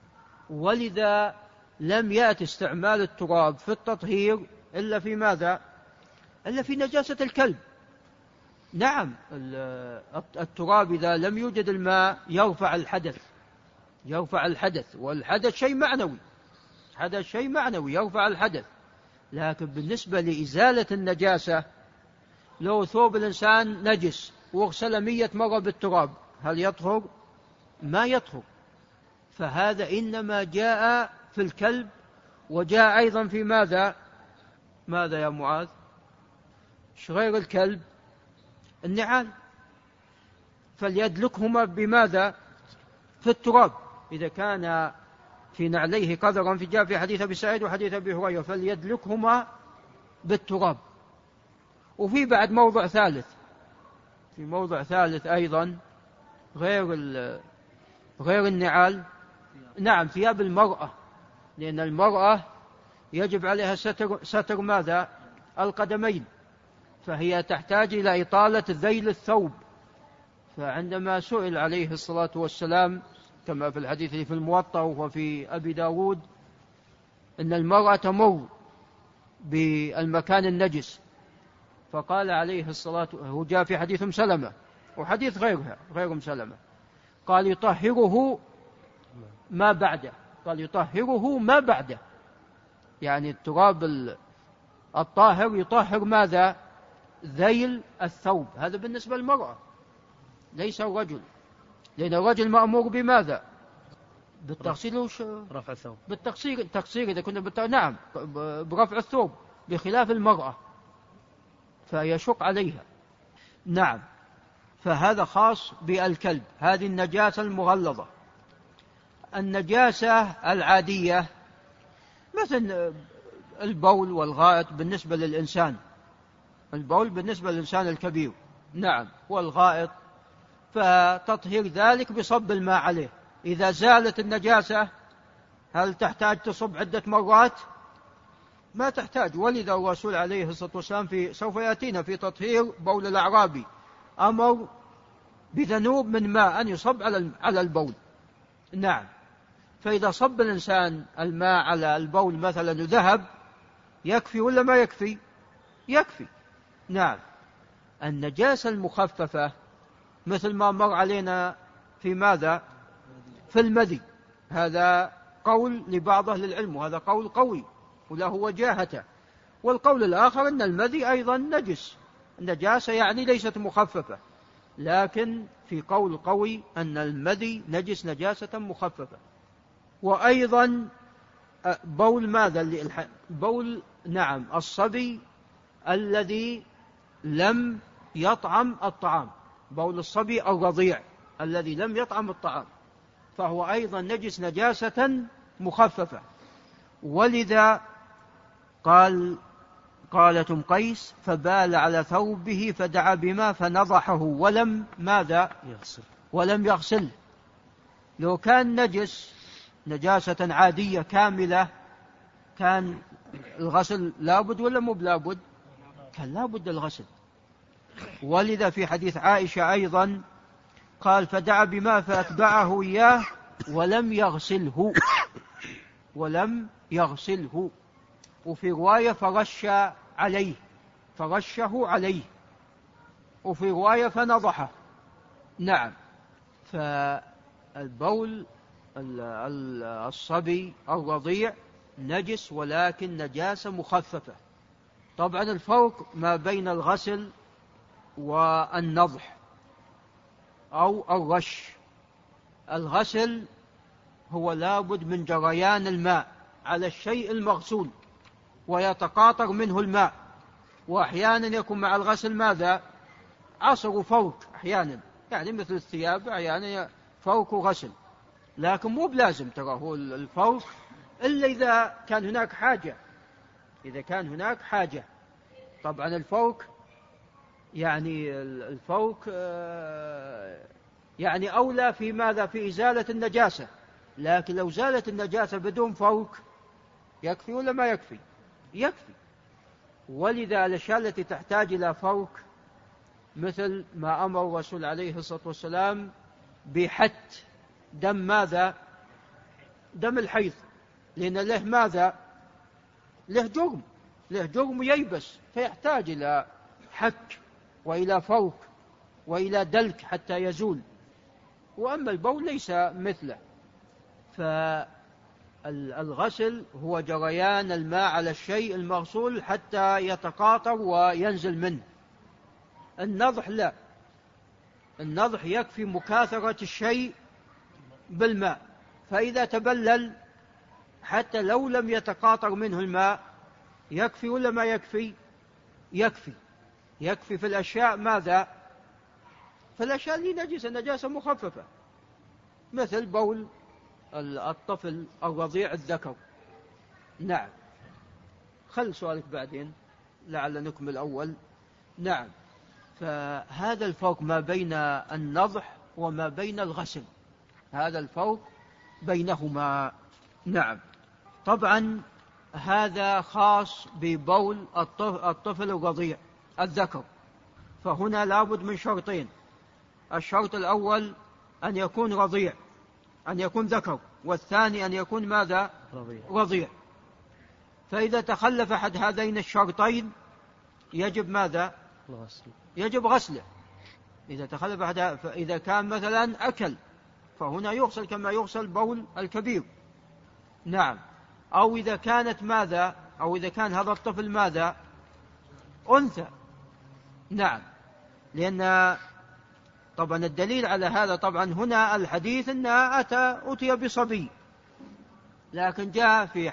ولذا لم يأتي استعمال التراب في التطهير إلا في ماذا؟ إلا في نجاسة الكلب. نعم، التراب إذا لم يوجد الماء يرفع الحدث، يرفع الحدث، والحدث شيء معنوي، حدث شيء معنوي يرفع الحدث. لكن بالنسبة لإزالة النجاسة، لو ثوب الإنسان نجس واغسل 100 مرة بالتراب هل يطهر؟ ما يطهر. فهذا إنما جاء في الكلب، وجاء أيضا في ماذا؟ ماذا يا معاذ؟ غير الكلب؟ النعال، فليدلكهما بماذا؟ في التراب. إذا كان في نعليه قذرا، جاء في حديث أبي سعيد وحديث أبي هريرة: فليدلكهما بالتراب. وفي بعد موضع ثالث، في موضع ثالث أيضا غير النعال. نعم، ثياب المرأة، لأن المرأة يجب عليها ستر ماذا؟ القدمين، فهي تحتاج إلى إطالة ذيل الثوب. فعندما سئل عليه الصلاة والسلام كما في الحديث في الموطأ وفي أبي داود إن المرأة تمر بالمكان النجس، فقال عليه الصلاة، هو جاء في حديث سلمة وحديث غير سلمة، قال: يطهره ما بعده. قال: يطهره ما بعده، يعني التراب الطاهر يطهر ماذا؟ ذيل الثوب. هذا بالنسبة للمرأة، ليس الرجل، لأن الرجل مأمور بماذا؟ بالتغسيل، رفع الثوب، بالتقصير إذا كنا نعم، برفع الثوب، بخلاف المرأة فيشق عليها. نعم، فهذا خاص بالكلب، هذه النجاسة المغلظة. النجاسة العادية مثل البول والغائط بالنسبة للإنسان، البول بالنسبة للإنسان الكبير، نعم، والغائط، فتطهير ذلك بصب الماء عليه. إذا زالت النجاسة هل تحتاج تصب عدة مرات؟ ما تحتاج. ولذا الرسول عليه الصلاة والسلام سوف يأتينا في تطهير بول الأعرابي أمر بذنوب من ماء أن يصب على البول. نعم، فإذا صب الإنسان الماء على البول مثلا ذهب، يكفي ولا ما يكفي؟ يكفي. نعم، النجاسة المخففة مثل ما مر علينا في ماذا؟ في المذي. هذا قول لبعض أهل العلم، وهذا قول قوي وله وجاهته. والقول الآخر أن المذي أيضا نجس، النجاسة يعني ليست مخففة، لكن في قول قوي أن المذي نجس نجاسة مخففة. وأيضا بول ماذا؟ بول نعم الصبي الذي لم يطعم الطعام، بول الصبي الرضيع الذي لم يطعم الطعام، فهو أيضا نجس نجاسة مخففة. ولذا قالت أم قيس فبال على ثوبه فدعا بماء فنضحه ولم ماذا؟ ولم يغسل. لو كان نجس نجاسة عادية كاملة كان الغسل لابد ولا مو بلابد؟ كان لابد الغسل. ولذا في حديث عائشة أيضا قال فدعا بماء فأتبعه إياه ولم يغسله. وفي رواية فرشه عليه، وفي رواية فنضحه. نعم. فالبول الصبي الرضيع نجس ولكن نجاسة مخففة. طبعا الفرق ما بين الغسل والنضح أو الرش. الغسل هو لابد من جريان الماء على الشيء المغسول ويتقاطر منه الماء، وأحيانا يكون مع الغسل ماذا؟ عصر وفوق أحيانا، يعني مثل الثياب أحيانا فوق وغسل، لكن مو بلازم تراه الفوق إلا إذا كان هناك حاجة. طبعا الفوق يعني أولى في ماذا؟ في إزالة النجاسة. لكن لو زالت النجاسة بدون فوق يكفي ولا ما يكفي؟ يكفي. ولذا الأشياء التي تحتاج إلى فوق مثل ما أمر الرسول عليه الصلاة والسلام بحت دم ماذا؟ دم الحيض، لأن له ماذا؟ له جرم ييبس، فيحتاج إلى حك وإلى فوق وإلى دلك حتى يزول. وأما البول ليس مثله. فالغسل هو جريان الماء على الشيء المغسول حتى يتقاطر وينزل منه. النضح لا، النضح يكفي مكاثرة الشيء بالماء، فإذا تبلل حتى لو لم يتقاطر منه الماء يكفي ولا ما يكفي؟ يكفي في الأشياء ماذا؟ في الأشياء اللي نجاسة مخففة، مثل بول الطفل الرضيع الذكر. نعم. خل سؤالك بعدين لعل نكمل أول. نعم. فهذا الفرق ما بين النضح وما بين الغسل، هذا الفرق بينهما. نعم. طبعا هذا خاص ببول الطفل الرضيع الذكر، فهنا لابد من شرطين. الشرط الأول أن يكون رضيع، أن يكون ذكر، والثاني أن يكون ماذا؟ رضيع. فإذا تخلف أحد هذين الشرطين يجب ماذا؟ يجب غسله. إذا تخلف أحد، فإذا كان مثلا أكل فهنا يغسل كما يغسل بول الكبير. نعم. أو إذا كانت ماذا؟ أو إذا كان هذا الطفل ماذا؟ أنثى. نعم. لأن طبعا الدليل على هذا طبعا هنا الحديث أنها أتي بصبي، لكن جاء في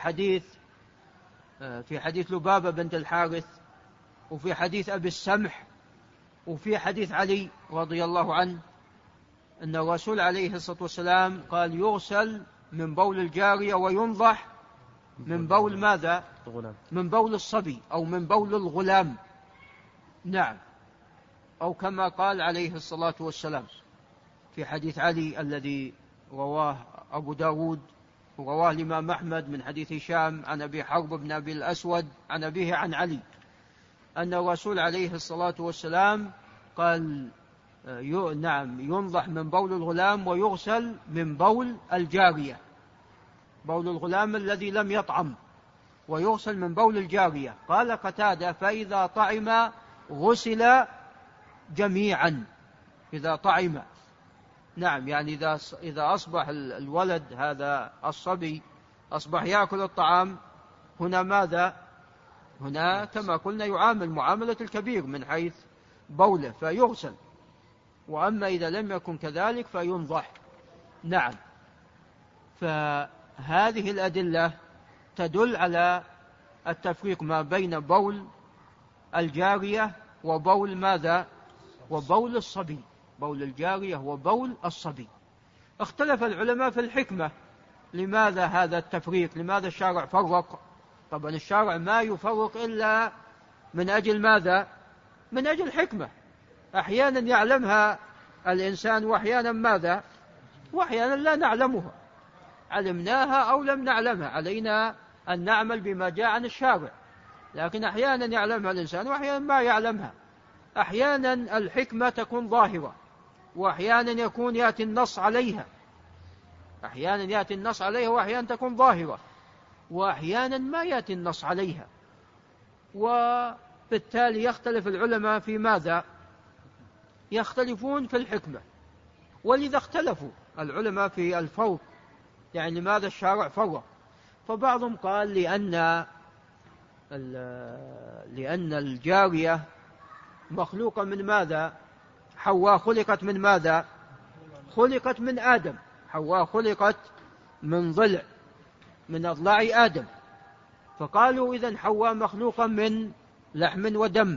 حديث لبابة بنت الحارث، وفي حديث أبي السمح، وفي حديث علي رضي الله عنه أن الرسول عليه الصلاة والسلام قال يغسل من بول الجارية وينضح من بول ماذا؟ من بول الصبي أو من بول الغلام. نعم. أو كما قال عليه الصلاة والسلام في حديث علي الذي رواه أبو داود ورواه الإمام أحمد من حديث هشام عن أبي حرب بن أبي الأسود عن أبيه عن علي أن الرسول عليه الصلاة والسلام قال نعم ينضح من بول الغلام ويغسل من بول الجارية، بول الغلام الذي لم يطعم، ويغسل من بول الجارية. قال قتادة فإذا طعم غسل جميعا، إذا طعم. نعم. يعني إذا أصبح الولد هذا الصبي أصبح يأكل الطعام، هنا ماذا؟ هنا كما قلنا يعامل معاملة الكبير من حيث بوله فيغسل، وأما إذا لم يكن كذلك فينضح. نعم. فهذه الأدلة تدل على التفريق ما بين بول الجارية وبول ماذا؟ وبول الصبي. بول الجارية وبول الصبي. اختلف العلماء في الحكمة، لماذا هذا التفريق؟ لماذا الشارع فرق؟ طبعا الشارع ما يفرق إلا من أجل ماذا؟ من أجل حكمة، أحيانا يعلمها الإنسان وأحيانا ماذا؟ وأحيانا لا نعلمها، علمناها أو لم نعلمها، علينا أن نعمل بما جاء عن الشارع، لكن أحيانا يعلمها الإنسان وأحيانا ما يعلمها. أحيانا الحكمة تكون ظاهرة، وأحيانا يكون يأتي النص عليها، أحيانا يأتي النص عليها وأحيانا تكون ظاهرة، وأحيانا ما يأتي النص عليها. وبالتالي يختلف العلماء في ماذا؟ يختلفون في الحكمة. ولذا اختلفوا العلماء في الفرق، يعني لماذا الشارع فرق؟ فبعضهم قال لأن الجارية مخلوقة من ماذا؟ حواء خلقت من ماذا؟ خلقت من آدم. حواء خلقت من ضلع من أضلاع آدم، فقالوا إذن حواء مخلوقة من لحم ودم،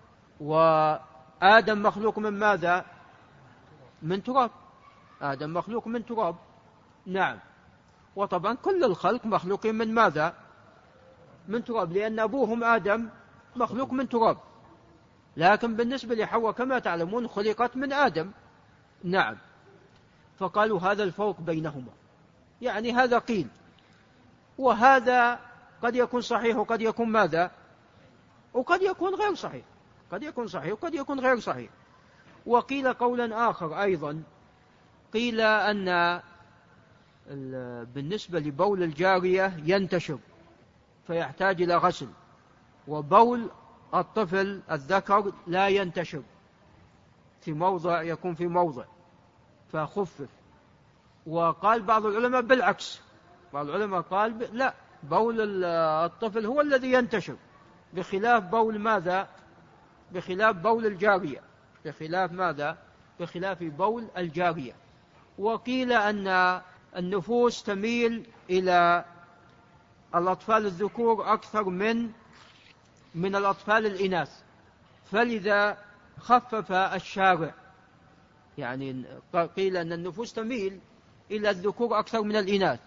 وآدم مخلوق من ماذا؟ من تراب. آدم مخلوق من تراب. نعم. وطبعا كل الخلق مخلوقين من ماذا؟ من تراب، لأن أبوهم آدم مخلوق من تراب، لكن بالنسبة لحواء كما تعلمون خلقت من آدم. نعم. فقالوا هذا الفرق بينهما، يعني هذا قيل، وهذا قد يكون صحيح وقد يكون ماذا؟ وقد يكون غير صحيح، قد يكون صحيح وقد يكون غير صحيح. وقيل قولا آخر أيضا، قيل أن بالنسبة لبول الجارية ينتشر فيحتاج إلى غسل، وبول الطفل الذكر لا ينتشر، في موضع يكون في موضع فخفف. وقال بعض العلماء بالعكس، بعض العلماء قال لا، بول الطفل هو الذي ينتشر، بخلاف بول ماذا؟ بخلاف بول الجارية، بخلاف ماذا؟ بخلاف بول الجارية. وقيل أن النفوس تميل إلى الأطفال الذكور أكثر من الأطفال الإناث، فلذا خفف الشارع، يعني قيل أن النفوس تميل إلى الذكور أكثر من الإناث،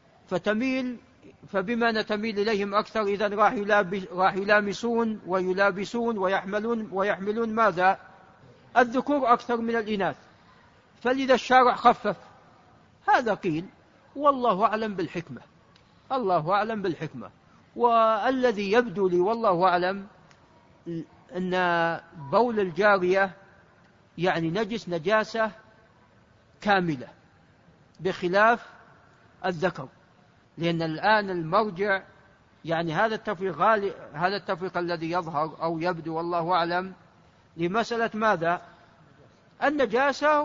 فبما نتميل إليهم أكثر إذن راح يلامسون ويلابسون ويحملون ماذا؟ الذكور أكثر من الإناث، فلذا الشارع خفف. هذا قيل، والله أعلم بالحكمة، الله أعلم بالحكمة. والذي يبدو لي والله أعلم أن بول الجارية يعني نجس نجاسة كاملة بخلاف الذكر، لأن الآن المرجع يعني هذا التفريق الذي يظهر أو يبدو والله أعلم لمسألة ماذا؟ النجاسة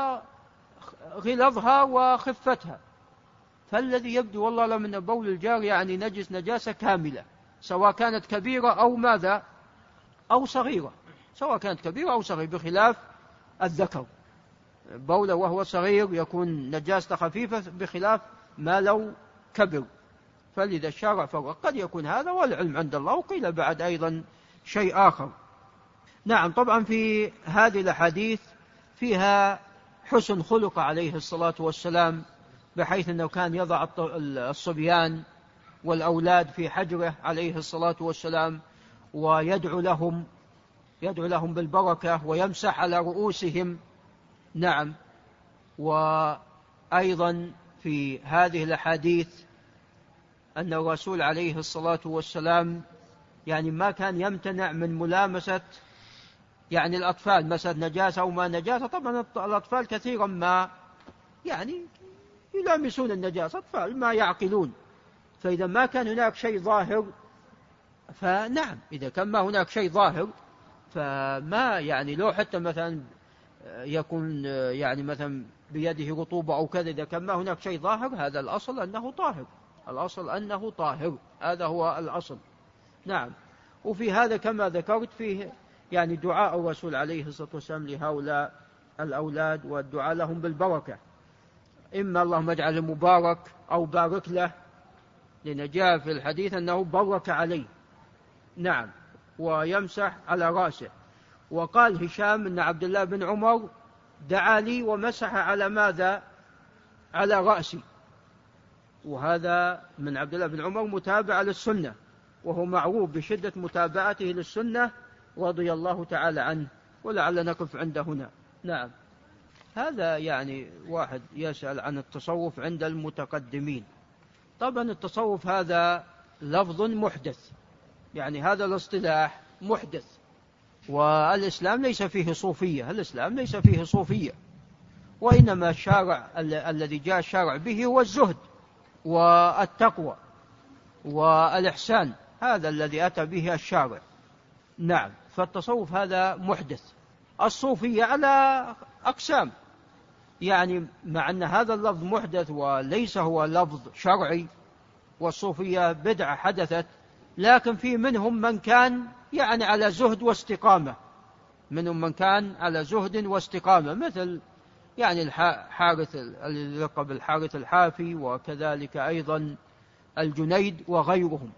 وغلظها وخفتها. فالذي يبدو والله أعلم أن بول الجارية يعني نجس نجاسة كاملة، سواء كانت كبيرة أو ماذا؟ أو صغيرة، سواء كانت كبيرة أو صغيرة، بخلاف الذكر بوله وهو صغير يكون نجاسة خفيفة، بخلاف ما لو كبر. فلذا الشارع فرق، قد يكون هذا والعلم عند الله. وقيل بعد أيضا شيء آخر. نعم. طبعا في هذه الأحاديث فيها حسن خلق عليه الصلاة والسلام، بحيث أنه كان يضع الصبيان والأولاد في حجره عليه الصلاة والسلام، ويدعو لهم بالبركة ويمسح على رؤوسهم. نعم. وأيضا في هذه الأحاديث أن الرسول عليه الصلاة والسلام يعني ما كان يمتنع من ملامسة يعني الأطفال، مثلا نجاسة أو ما نجاسة. طبعا الأطفال كثيرا ما يعني يلامسون النجاسة، أطفال ما يعقلون، فإذا ما كان هناك شيء ظاهر فنعم، إذا كان ما هناك شيء ظاهر فما يعني لو حتى مثلا يكون يعني مثلا بيده رطوبة أو كذا، إذا كان ما هناك شيء ظاهر هذا الأصل أنه طاهر، الأصل أنه طاهر، هذا هو الأصل. نعم. وفي هذا كما ذكرت فيه يعني دعاء الرسول عليه الصلاة والسلام لهؤلاء الأولاد والدعاء لهم بالبركة، إما اللهم اجعله مبارك أو بارك له، لأن جاء في الحديث أنه برك عليه. نعم، ويمسح على رأسه. وقال هشام أن عبد الله بن عمر دعا لي ومسح على ماذا؟ على رأسي. وهذا من عبد الله بن عمر متابع للسنة، وهو معروف بشدة متابعته للسنة رضي الله تعالى عنه. ولعل نقف عند هنا. نعم. هذا يعني واحد يسأل عن التصوف عند المتقدمين. طبعا التصوف هذا لفظ محدث، يعني هذا الاصطلاح محدث، والإسلام ليس فيه صوفية. الإسلام ليس فيه صوفية، وإنما الشارع الذي جاء الشارع به هو الزهد والتقوى والإحسان، هذا الذي أتى به الشارع. نعم. فالتصوف هذا محدث. الصوفية على أقسام، يعني مع أن هذا اللفظ محدث وليس هو لفظ شرعي، والصوفية بدعة حدثت، لكن في منهم من كان يعني على زهد واستقامة، منهم من كان على زهد واستقامة، مثل يعني الحارث الذي لقب الحارث الحافي، وكذلك أيضا الجنيد وغيرهم.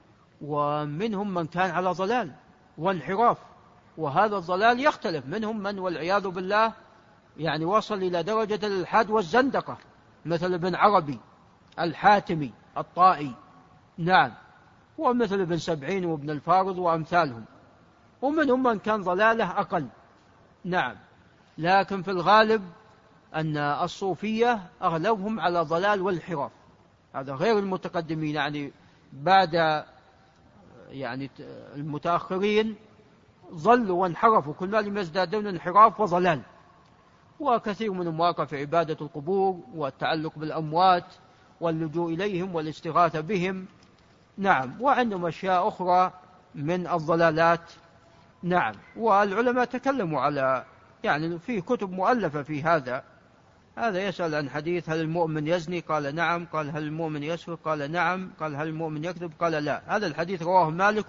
ومنهم من كان على ضلال وانحراف، وهذا الضلال يختلف، منهم من والعياذ بالله يعني وصل إلى درجة الإلحاد والزندقة، مثل ابن عربي الحاتمي الطائي. نعم. ومثل ابن سبعين وابن الفارض وأمثالهم. ومنهم من كان ضلاله أقل. نعم. لكن في الغالب أن الصوفية أغلبهم على ضلال والانحراف، هذا غير المتقدمين، يعني بعد يعني المتأخرين ضلوا وانحرفوا، كل ما يزدادون انحراف وضلال. وكثير منهم واقع في عبادة القبور والتعلق بالأموات واللجوء إليهم والاستغاثة بهم. نعم. وعندهم أشياء أخرى من الضلالات. نعم. والعلماء تكلموا على يعني في كتب مؤلفة في هذا. هذا يسأل عن حديث هل المؤمن يزني؟ قال نعم. قال هل المؤمن يسرق؟ قال نعم. قال هل المؤمن يكذب؟ قال لا. هذا الحديث رواه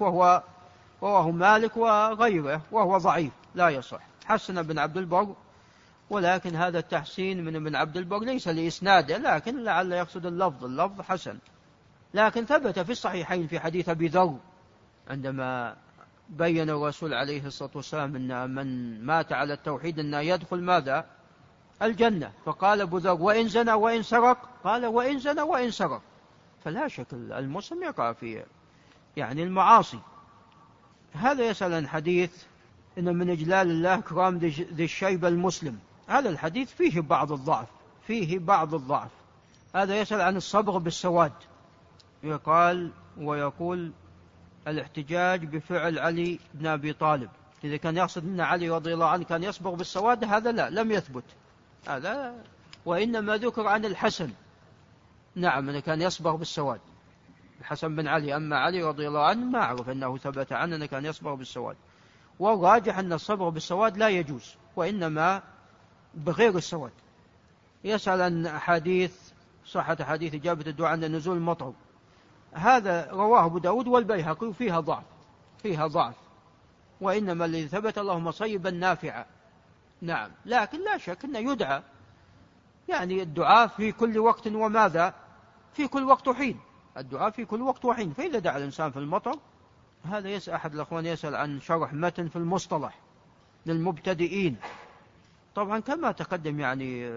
مالك وغيره، وهو ضعيف لا يصح. حسن بن عبد البر، ولكن هذا التحسين من ابن عبد البر ليس لإسناده، لكن لعل يقصد اللفظ حسن. لكن ثبت في الصحيحين في حديث أبي ذر عندما بين الرسول عليه الصلاة والسلام أن من مات على التوحيد أن يدخل ماذا؟ الجنة. فقال أبو ذر وإن زنى وإن سرق؟ قال وإن زنى وإن سرق. فلا شك المسلم يقع في يعني المعاصي. هذا يسأل عن حديث إن من إجلال الله كرام ذي الشيبة المسلم. هذا الحديث فيه بعض الضعف. هذا يسأل عن الصبغ بالسواد، ويقول الاحتجاج بفعل علي بن أبي طالب، إذا كان يقصد أن علي رضي الله عنه كان يصبغ بالسواد، هذا لا، لم يثبت هذا، وإنما ذكر عن الحسن. نعم، أنه كان يصبغ بالسواد، الحسن بن علي. أما علي رضي الله عنه ما أعرف أنه ثبت عنه أنه كان يصبغ بالسواد. والراجح أن الصبغ بالسواد لا يجوز، وإنما بغير السواد. يسأل عن صحة حديث إجابة الدعاء عند نزول المطر. هذا رواه أبو داود والبيهقي، فيها ضعف، وإنما الذي ثبت اللهم صيبا نافعا. نعم. لكن لا شك أنه يدعى، يعني الدعاء في كل وقت، وماذا في كل وقت وحين، الدعاء في كل وقت وحين. فإذا دعا الإنسان في المطر، هذا يسأل أحد الأخوان يسأل عن شرح متن في المصطلح للمبتدئين. طبعا كما تقدم يعني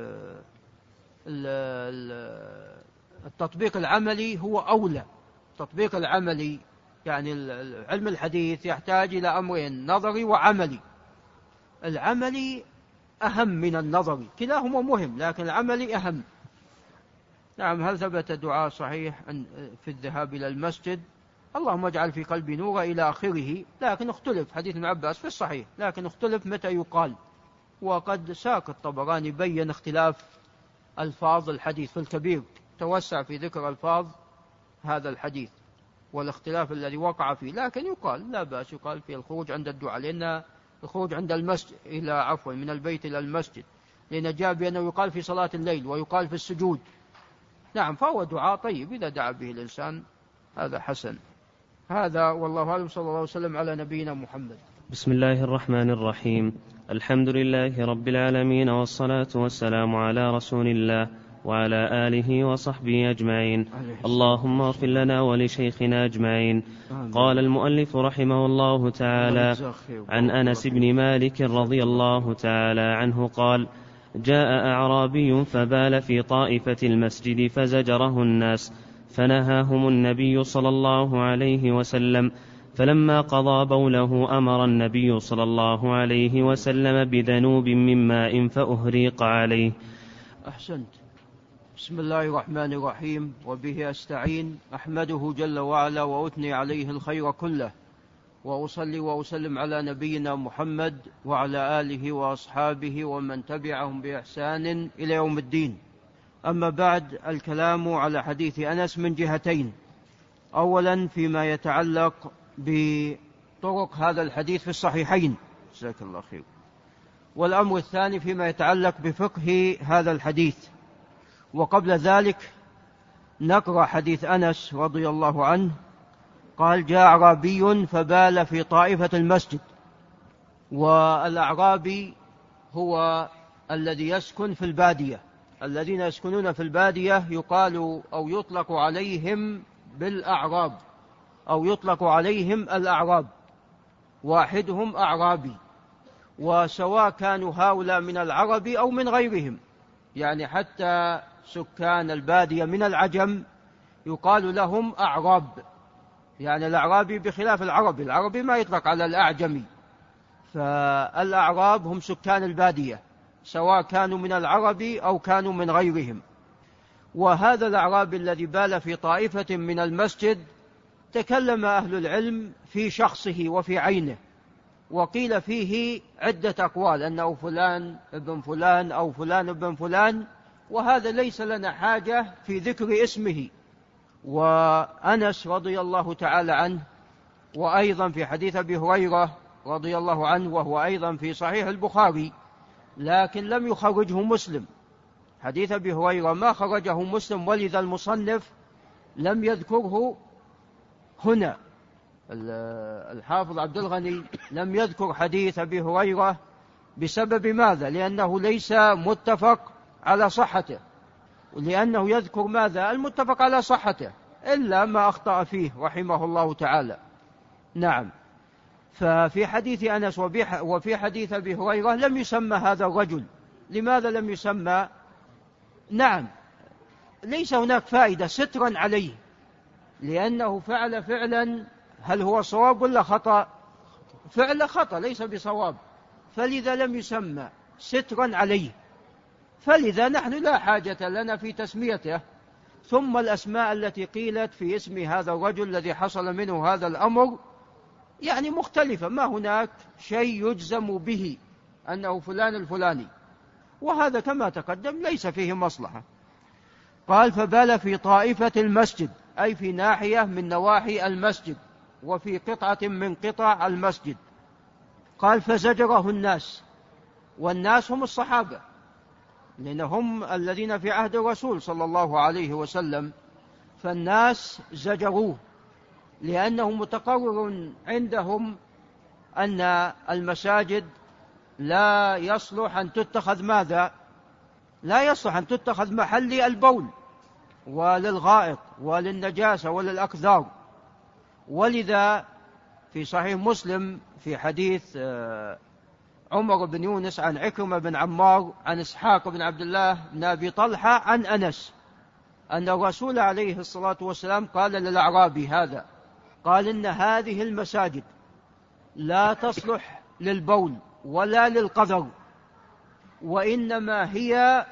التطبيق العملي هو أولى. التطبيق العملي يعني علم الحديث يحتاج إلى أمرين، نظري وعملي. العملي أهم من النظري، كلاهما مهم لكن العملي أهم. نعم. هل ثبت دعاء صحيح في الذهاب إلى المسجد؟ اللهم اجعل في قلبي نورا إلى آخره. لكن اختلف، حديث ابن عباس في الصحيح، لكن اختلف متى يقال. وقد ساق الطبراني بين اختلاف ألفاظ الحديث في الكبير، توسع في ذكر ألفاظ هذا الحديث والاختلاف الذي وقع فيه. لكن يقال لا بأس، يقال في الخروج عند الدعاء، لأن الخروج عند المسجد من البيت إلى المسجد، لأن جاء بأنه يقال في صلاة الليل ويقال في السجود. نعم. فهو دعاء طيب إذا دعا به الإنسان، هذا حسن. هذا والله أعلم. صلى الله عليه وسلم على نبينا محمد. بسم الله الرحمن الرحيم. الحمد لله رب العالمين، والصلاة والسلام على رسول الله وعلى آله وصحبه أجمعين. اللهم اغفر لنا ولشيخنا أجمعين. قال المؤلف رحمه الله تعالى عن أنس بن مالك رضي الله تعالى عنه قال: جاء أعرابي فبال في طائفة المسجد فزجره الناس، فنهاهم النبي صلى الله عليه وسلم، فلما قضى بوله أمر النبي صلى الله عليه وسلم بذنوب من ماء فأهريق عليه. أحسنت. بسم الله الرحمن الرحيم، وبه أستعين. أحمده جل وعلا وأثني عليه الخير كله، وأصلي وأسلم على نبينا محمد وعلى آله وأصحابه ومن تبعهم بإحسان إلى يوم الدين. أما بعد، الكلام على حديث أنس من جهتين: أولا فيما يتعلق بطرق هذا الحديث في الصحيحين، جزاك الله خير، والأمر الثاني فيما يتعلق بفقه هذا الحديث. وقبل ذلك نقرأ حديث أنس رضي الله عنه. قال: جاء أعرابي فبال في طائفة المسجد. والأعرابي هو الذي يسكن في البادية. الذين يسكنون في البادية يقال أو يطلق عليهم بالأعراب، أو يطلق عليهم الأعراب، واحدهم أعرابي. وسواء كانوا هؤلاء من العرب أو من غيرهم، يعني حتى سكان البادية من العجم يقال لهم أعراب، يعني الأعرابي بخلاف العربي. العربي ما يطلق على الأعجمي، فالأعراب هم سكان البادية سواء كانوا من العرب أو كانوا من غيرهم. وهذا الأعرابي الذي بال في طائفة من المسجد تكلم أهل العلم في شخصه وفي عينه، وقيل فيه عدة أقوال، أنه فلان ابن فلان أو فلان ابن فلان، وهذا ليس لنا حاجة في ذكر اسمه. وأنس رضي الله تعالى عنه، وأيضا في حديث أبي هريرة رضي الله عنه، وهو أيضا في صحيح البخاري لكن لم يخرجه مسلم. حديث أبي هريرة ما خرجه مسلم، ولذا المصنف لم يذكره هنا. الحافظ عبد الغني لم يذكر حديث أبي هريرة بسبب ماذا؟ لأنه ليس متفق على صحته، ولأنه يذكر ماذا؟ المتفق على صحته، إلا ما أخطأ فيه رحمه الله تعالى. نعم. ففي حديث أنس وفي حديث أبي هريرة لم يسمى هذا الرجل. لماذا لم يسمى؟ نعم، ليس هناك فائدة سترا عليه، لأنه فعل فعلا، هل هو صواب ولا خطأ؟ فعل خطأ ليس بصواب، فلذا لم يسمى سترا عليه، فلذا نحن لا حاجة لنا في تسميته. ثم الأسماء التي قيلت في اسم هذا الرجل الذي حصل منه هذا الأمر يعني مختلفة، ما هناك شيء يجزم به أنه فلان الفلاني، وهذا كما تقدم ليس فيه مصلحة. قال: فبال في طائفة المسجد، أي في ناحية من نواحي المسجد، وفي قطعة من قطع المسجد. قال: فزجره الناس، والناس هم الصحابة، لأنهم الذين في عهد الرسول صلى الله عليه وسلم، فالناس زجروه، لأنه متقرر عندهم أن المساجد لا يصلح أن تتخذ ماذا؟ لا يصلح أن تتخذ محل البول وللغائط وللنجاسة وللأقذار. ولذا في صحيح مسلم في حديث عمر بن يونس عن عكرمة بن عمار عن إسحاق بن عبد الله بن أبي طلحة عن أنس أن الرسول عليه الصلاة والسلام قال للأعرابي هذا، قال: إن هذه المساجد لا تصلح للبول ولا للقذر، وإنما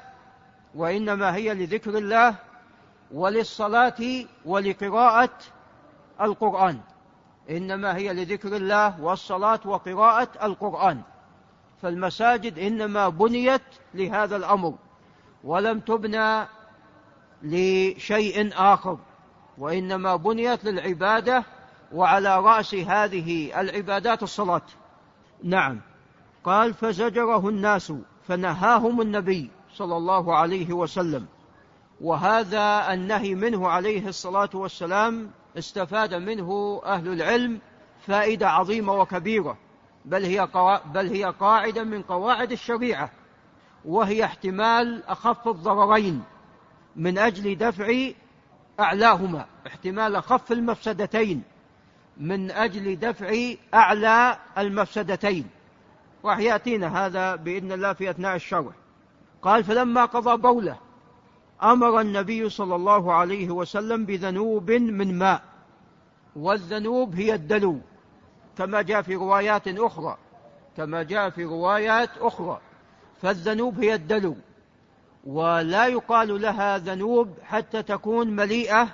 هي لذكر الله وللصلاة ولقراءة القرآن. إنما هي لذكر الله والصلاة وقراءة القرآن. فالمساجد إنما بنيت لهذا الأمر، ولم تبنى لشيء آخر، وإنما بنيت للعبادة، وعلى رأس هذه العبادات الصلاة. نعم. قال: فزجره الناس، فنهاهم النبي صلى الله عليه وسلم. وهذا النهي منه عليه الصلاة والسلام استفاد منه أهل العلم فائدة عظيمة وكبيرة، بل هي قاعدة من قواعد الشريعة، وهي احتمال أخف الضررين. من أجل دفع أعلاهما، احتمال خف المفسدتين، من أجل دفع أعلى المفسدتين. ويأتينا هذا بإذن الله في أثناء الشرح. قال: فلما قضى بوله أمر النبي صلى الله عليه وسلم بذنوب من ماء، والذنوب هي الدلو كما جاء في روايات أخرى، فالذنوب هي الدلو، ولا يقال لها ذنوب حتى تكون مليئة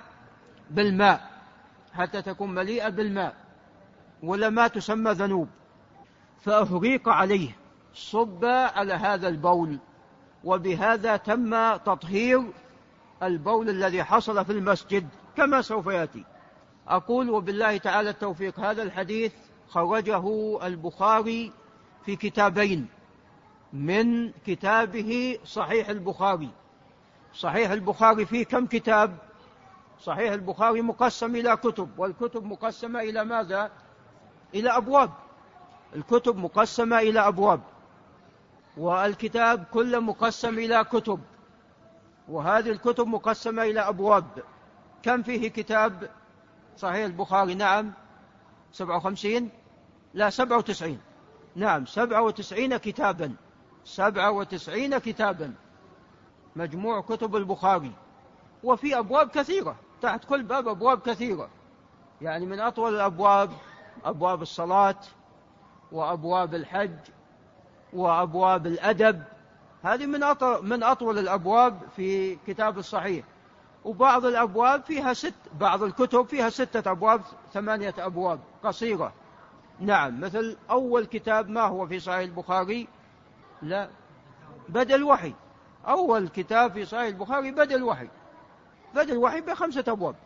بالماء، ولا ما تسمى ذنوب. فأهريق عليه، صب على هذا البول، وبهذا تم تطهير البول الذي حصل في المسجد كما سوف يأتي. أقول وبالله تعالى التوفيق. هذا الحديث خرجه البخاري في كتابين من كتابه صحيح البخاري. صحيح البخاري فيه كم كتاب؟ صحيح البخاري مقسم إلى كتب، والكتب مقسمة إلى ماذا؟ إلى أبواب. الكتب مقسمة إلى أبواب، والكتاب كله مقسم إلى كتب، وهذه الكتب مقسمة إلى أبواب. كم فيه كتاب صحيح البخاري؟ نعم 57، لا 97، نعم 97 كتابا، 97 كتابا مجموع كتب البخاري. وفي أبواب كثيرة، تحت كل باب أبواب كثيرة، يعني من أطول الأبواب أبواب الصلاة، وأبواب الحج، وأبواب الأدب. هذه من أطول الأبواب في كتاب الصحيح. وبعض الأبواب فيها بعض الكتب فيها 6 أبواب، 8 أبواب قصيرة. نعم، مثل أول كتاب ما هو في صحيح البخاري؟ لا، بدء الوحي. أول كتاب في صحيح البخاري بدء الوحي ب5 أبواب،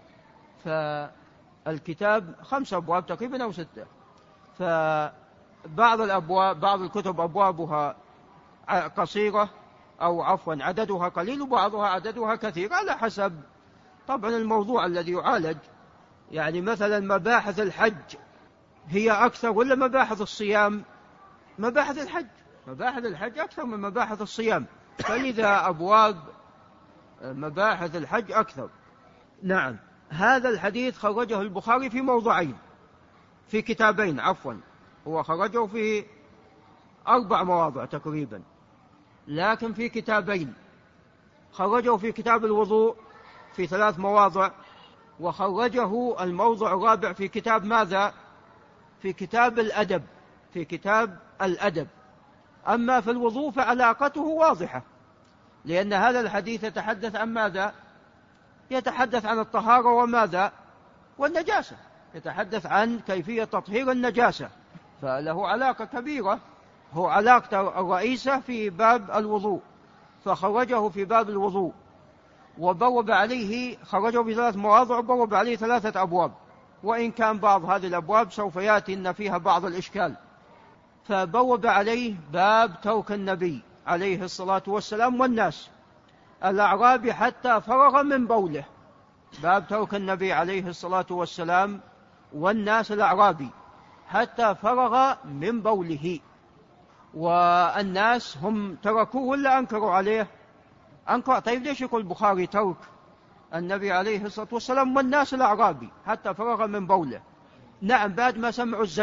فالكتاب 5 أبواب تقريبا أو 6. فبعض الكتب أبوابها قصيرة، أو عفوا عددها قليل، وبعضها عددها كثير على حسب طبعا الموضوع الذي يعالج. يعني مثلا مباحث الحج هي أكثر ولا مباحث الصيام؟ مباحث الحج أكثر من مباحث الصيام، فلذا أبواب مباحث الحج أكثر. نعم، هذا الحديث خرجه البخاري في موضعين، في كتابين عفوا، هو خرجه في 4 مواضع تقريبا، لكن في كتابين. خرجه في كتاب الوضوء في 3 مواضع، وخرجه الموضع الرابع في كتاب ماذا؟ في كتاب الأدب. أما في الوضوء فعلاقته واضحة، لأن هذا الحديث يتحدث عن ماذا؟ يتحدث عن الطهارة وماذا؟ والنجاسة، يتحدث عن كيفية تطهير النجاسة، فله علاقة كبيرة، هو علاقة الرئيسة في باب الوضوء، فخرجه في باب الوضوء، وبوب عليه، خرجه في 3 مواضع وبوب عليه 3 أبواب، وإن كان بعض هذه الأبواب سوف يأتي إن فيها بعض الإشكال. فبوب عليه باب ترك النبي عليه الصلاة والسلام والناس الأعرابي حتى فرغ من بوله. باب ترك النبي عليه الصلاة والسلام والناس الأعرابي حتى فرغ من بوله. والناس هم تركوه ولا أنكروا عليه؟ أنكروا. طيب ليش يقول البخاري ترك النبي عليه الصلاة والسلام والناس الأعرابي حتى فرغ من بوله؟ نعم، بعد ما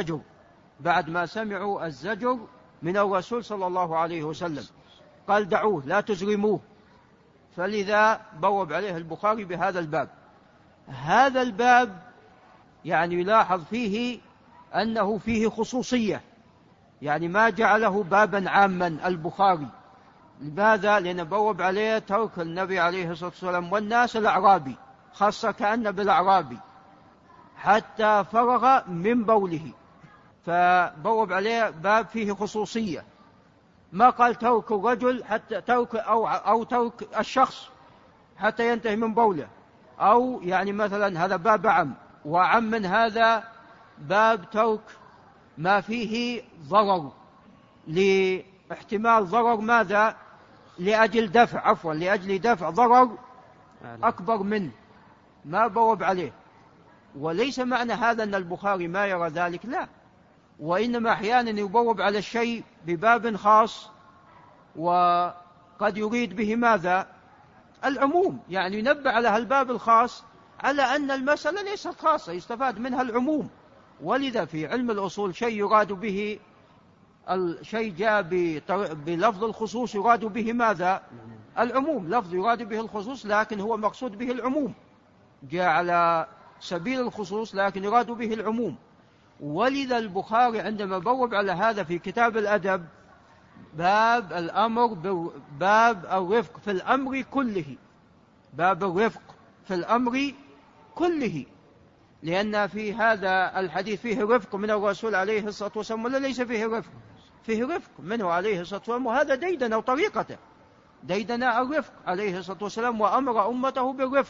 سمعوا الزجر من الرسول صلى الله عليه وسلم، قال دعوه لا تزرموه، فلذا بوب عليه البخاري بهذا الباب. هذا الباب يعني يلاحظ فيه أنه فيه خصوصية، يعني ما جعله بابا عاما البخاري. لماذا؟ لأن بوب عليه ترك النبي عليه الصلاة والسلام والناس الأعرابي، خاصة كأن بالأعرابي حتى فرغ من بوله، فبوب عليه باب فيه خصوصية. ما قال ترك الرجل حتى ترك أو ترك الشخص حتى ينتهي من بوله، أو يعني مثلا هذا باب عام، وعم من هذا باب ترك ما فيه ضرر، لاحتمال ضرر ماذا؟ لأجل دفع ضرر أكبر منه، ما بوب عليه. وليس معنى هذا أن البخاري ما يرى ذلك، لا، وإنما أحيانا يبوب على الشيء بباب خاص، وقد يريد به ماذا؟ العموم، يعني ينبه على هالباب الخاص على أن المسألة ليست خاصة، يستفاد منها العموم. ولذا في علم الأصول شيء يراد به الشيء جاء بلفظ الخصوص يراد به ماذا؟ العموم. لفظ يراد به الخصوص لكن هو مقصود به العموم، جاء على سبيل الخصوص لكن يراد به العموم. ولذا البخاري عندما بوب على هذا في كتاب الأدب باب الأمر باب الرفق في الأمر كله، باب الرفق في الأمر كله، لأن في هذا الحديث فيه رفق من الرسول عليه الصلاة والسلام ولا ليس فيه رفق؟ فيه رفق منه عليه الصلاة والسلام، وهذا ديدنا وطريقته، ديدنا الرفق عليه الصلاة والسلام وأمر أمته بالرفق.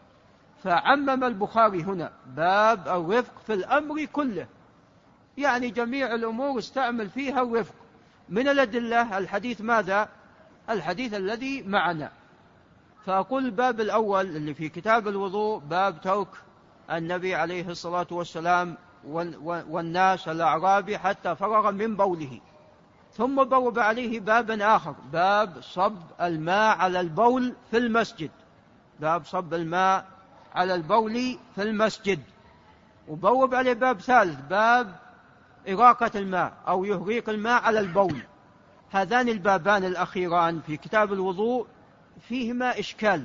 فعمم البخاري هنا باب الرفق في الأمر كله، يعني جميع الأمور استعمل فيها الرفق. من الأدلة الحديث ماذا؟ الحديث الذي معنا. فأقول الباب الأول اللي في كتاب الوضوء باب ترك النبي عليه الصلاة والسلام والناس الأعرابي حتى فرغ من بوله. ثم بوب عليه بابا آخر باب صب الماء على البول في المسجد، باب صب الماء على البول في المسجد. وبوب عليه باب ثالث باب إراقة الماء أو يهريق الماء على البول. هذان البابان الأخيران في كتاب الوضوء فيهما إشكال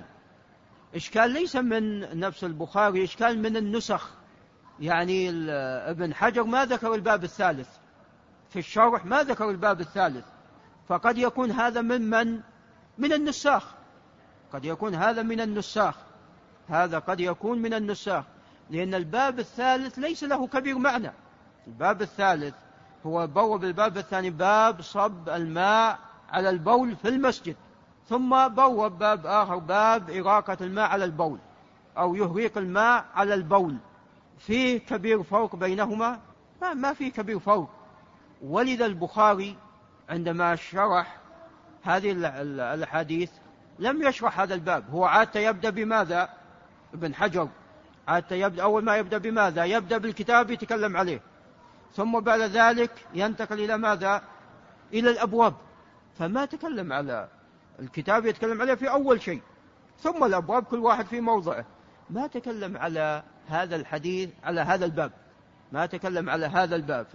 ليس من نفس البخاري، إشكال من النسخ. يعني ابن حجر ما ذكر الباب الثالث في الشرح، ما ذكر الباب الثالث، فقد يكون هذا من النساخ، قد يكون هذا من النساخ، هذا قد يكون من النساخ، لأن الباب الثالث ليس له كبير معنى. الباب الثالث هو بوب الباب الثاني باب صب الماء على البول في المسجد، ثم بوب باب آخر باب إراقة الماء على البول أو يهريق الماء على البول. فيه كبير فرق بينهما؟ ما فيه كبير فرق. ولذا البخاري عندما شرح هذه الحديث لم يشرح هذا الباب، هو عادة يبدأ بماذا؟ ابن حجر عادة يبدأ أول ما يبدأ بماذا؟ يبدأ بالكتاب يتكلم عليه، ثم بعد ذلك ينتقل إلى ماذا؟ إلى الأبواب. فما تكلم على الكتاب، يتكلم عليه في أول شيء، ثم الأبواب كل واحد في موضعه. ما تكلم على هذا الحديث على هذا الباب، ما تكلم على هذا الباب.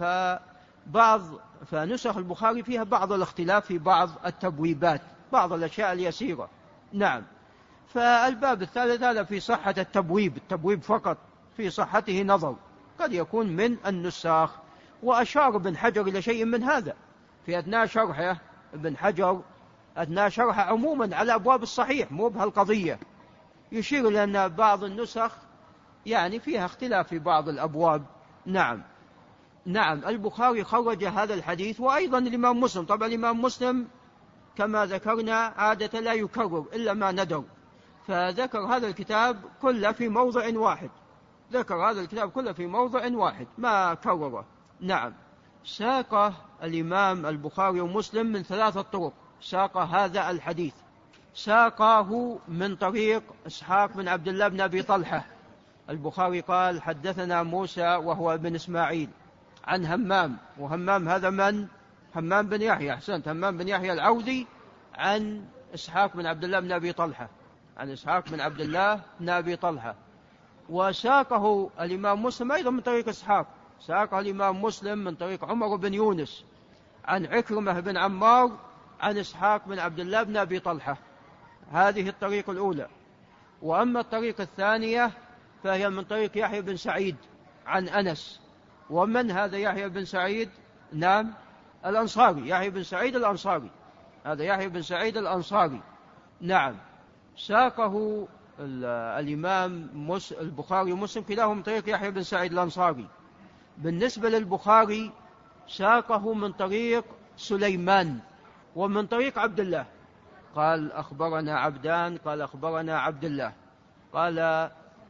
فنسخ البخاري فيها بعض الاختلاف في بعض التبويبات، بعض الأشياء اليسيرة. نعم. فالباب الثالث هذا في صحة التبويب فقط، في صحته نظر، قد يكون من النساخ. وأشار ابن حجر إلى شيء من هذا في أثناء شرحه، ابن حجر أثناء شرحه عموما على أبواب الصحيح، مو بهالقضية، يشير إلى أن بعض النسخ يعني فيها اختلاف في بعض الأبواب. نعم. البخاري خرج هذا الحديث، وأيضا الإمام مسلم. طبعا الإمام مسلم كما ذكرنا عادة لا يكرر إلا ما ندر، فذكر هذا الكتاب كله في موضع واحد، ذكر هذا الكتاب كله في موضع واحد ما كرره. نعم. ساق الإمام البخاري ومسلم من 3 طرق، ساق هذا الحديث. ساقاه من طريق إسحاق بن عبد الله بن أبي طلحة. البخاري قال حدثنا موسى وهو ابن إسماعيل عن همام، وهمام هذا من؟ همام بن يحيى، أحسنت، همام بن يحيى العوذي، عن إسحاق بن عبد الله بن أبي طلحة، عن إسحاق بن عبد الله بن أبي طلحة. وساقه الإمام مسلم أيضا من طريق إسحاق، ساقه الإمام مسلم من طريق عمر بن يونس عن عكرمة بن عمار عن إسحاق بن عبد الله بن أبي طلحة. هذه الطريق الأولى. وأما الطريق الثانية فهي من طريق يحيى بن سعيد عن أنس. ومن هذا يحيى بن سعيد؟ نعم، الأنصاري، يحيى بن سعيد الأنصاري، هذا يحيى بن سعيد الأنصاري. نعم. ساقه الإمام البخاري ومسلم كلاهما من طريق يحيى بن سعيد الأنصاري. بالنسبة للبخاري ساقه من طريق سليمان ومن طريق عبد الله، قال أخبرنا عبدان، قال أخبرنا عبد الله، قال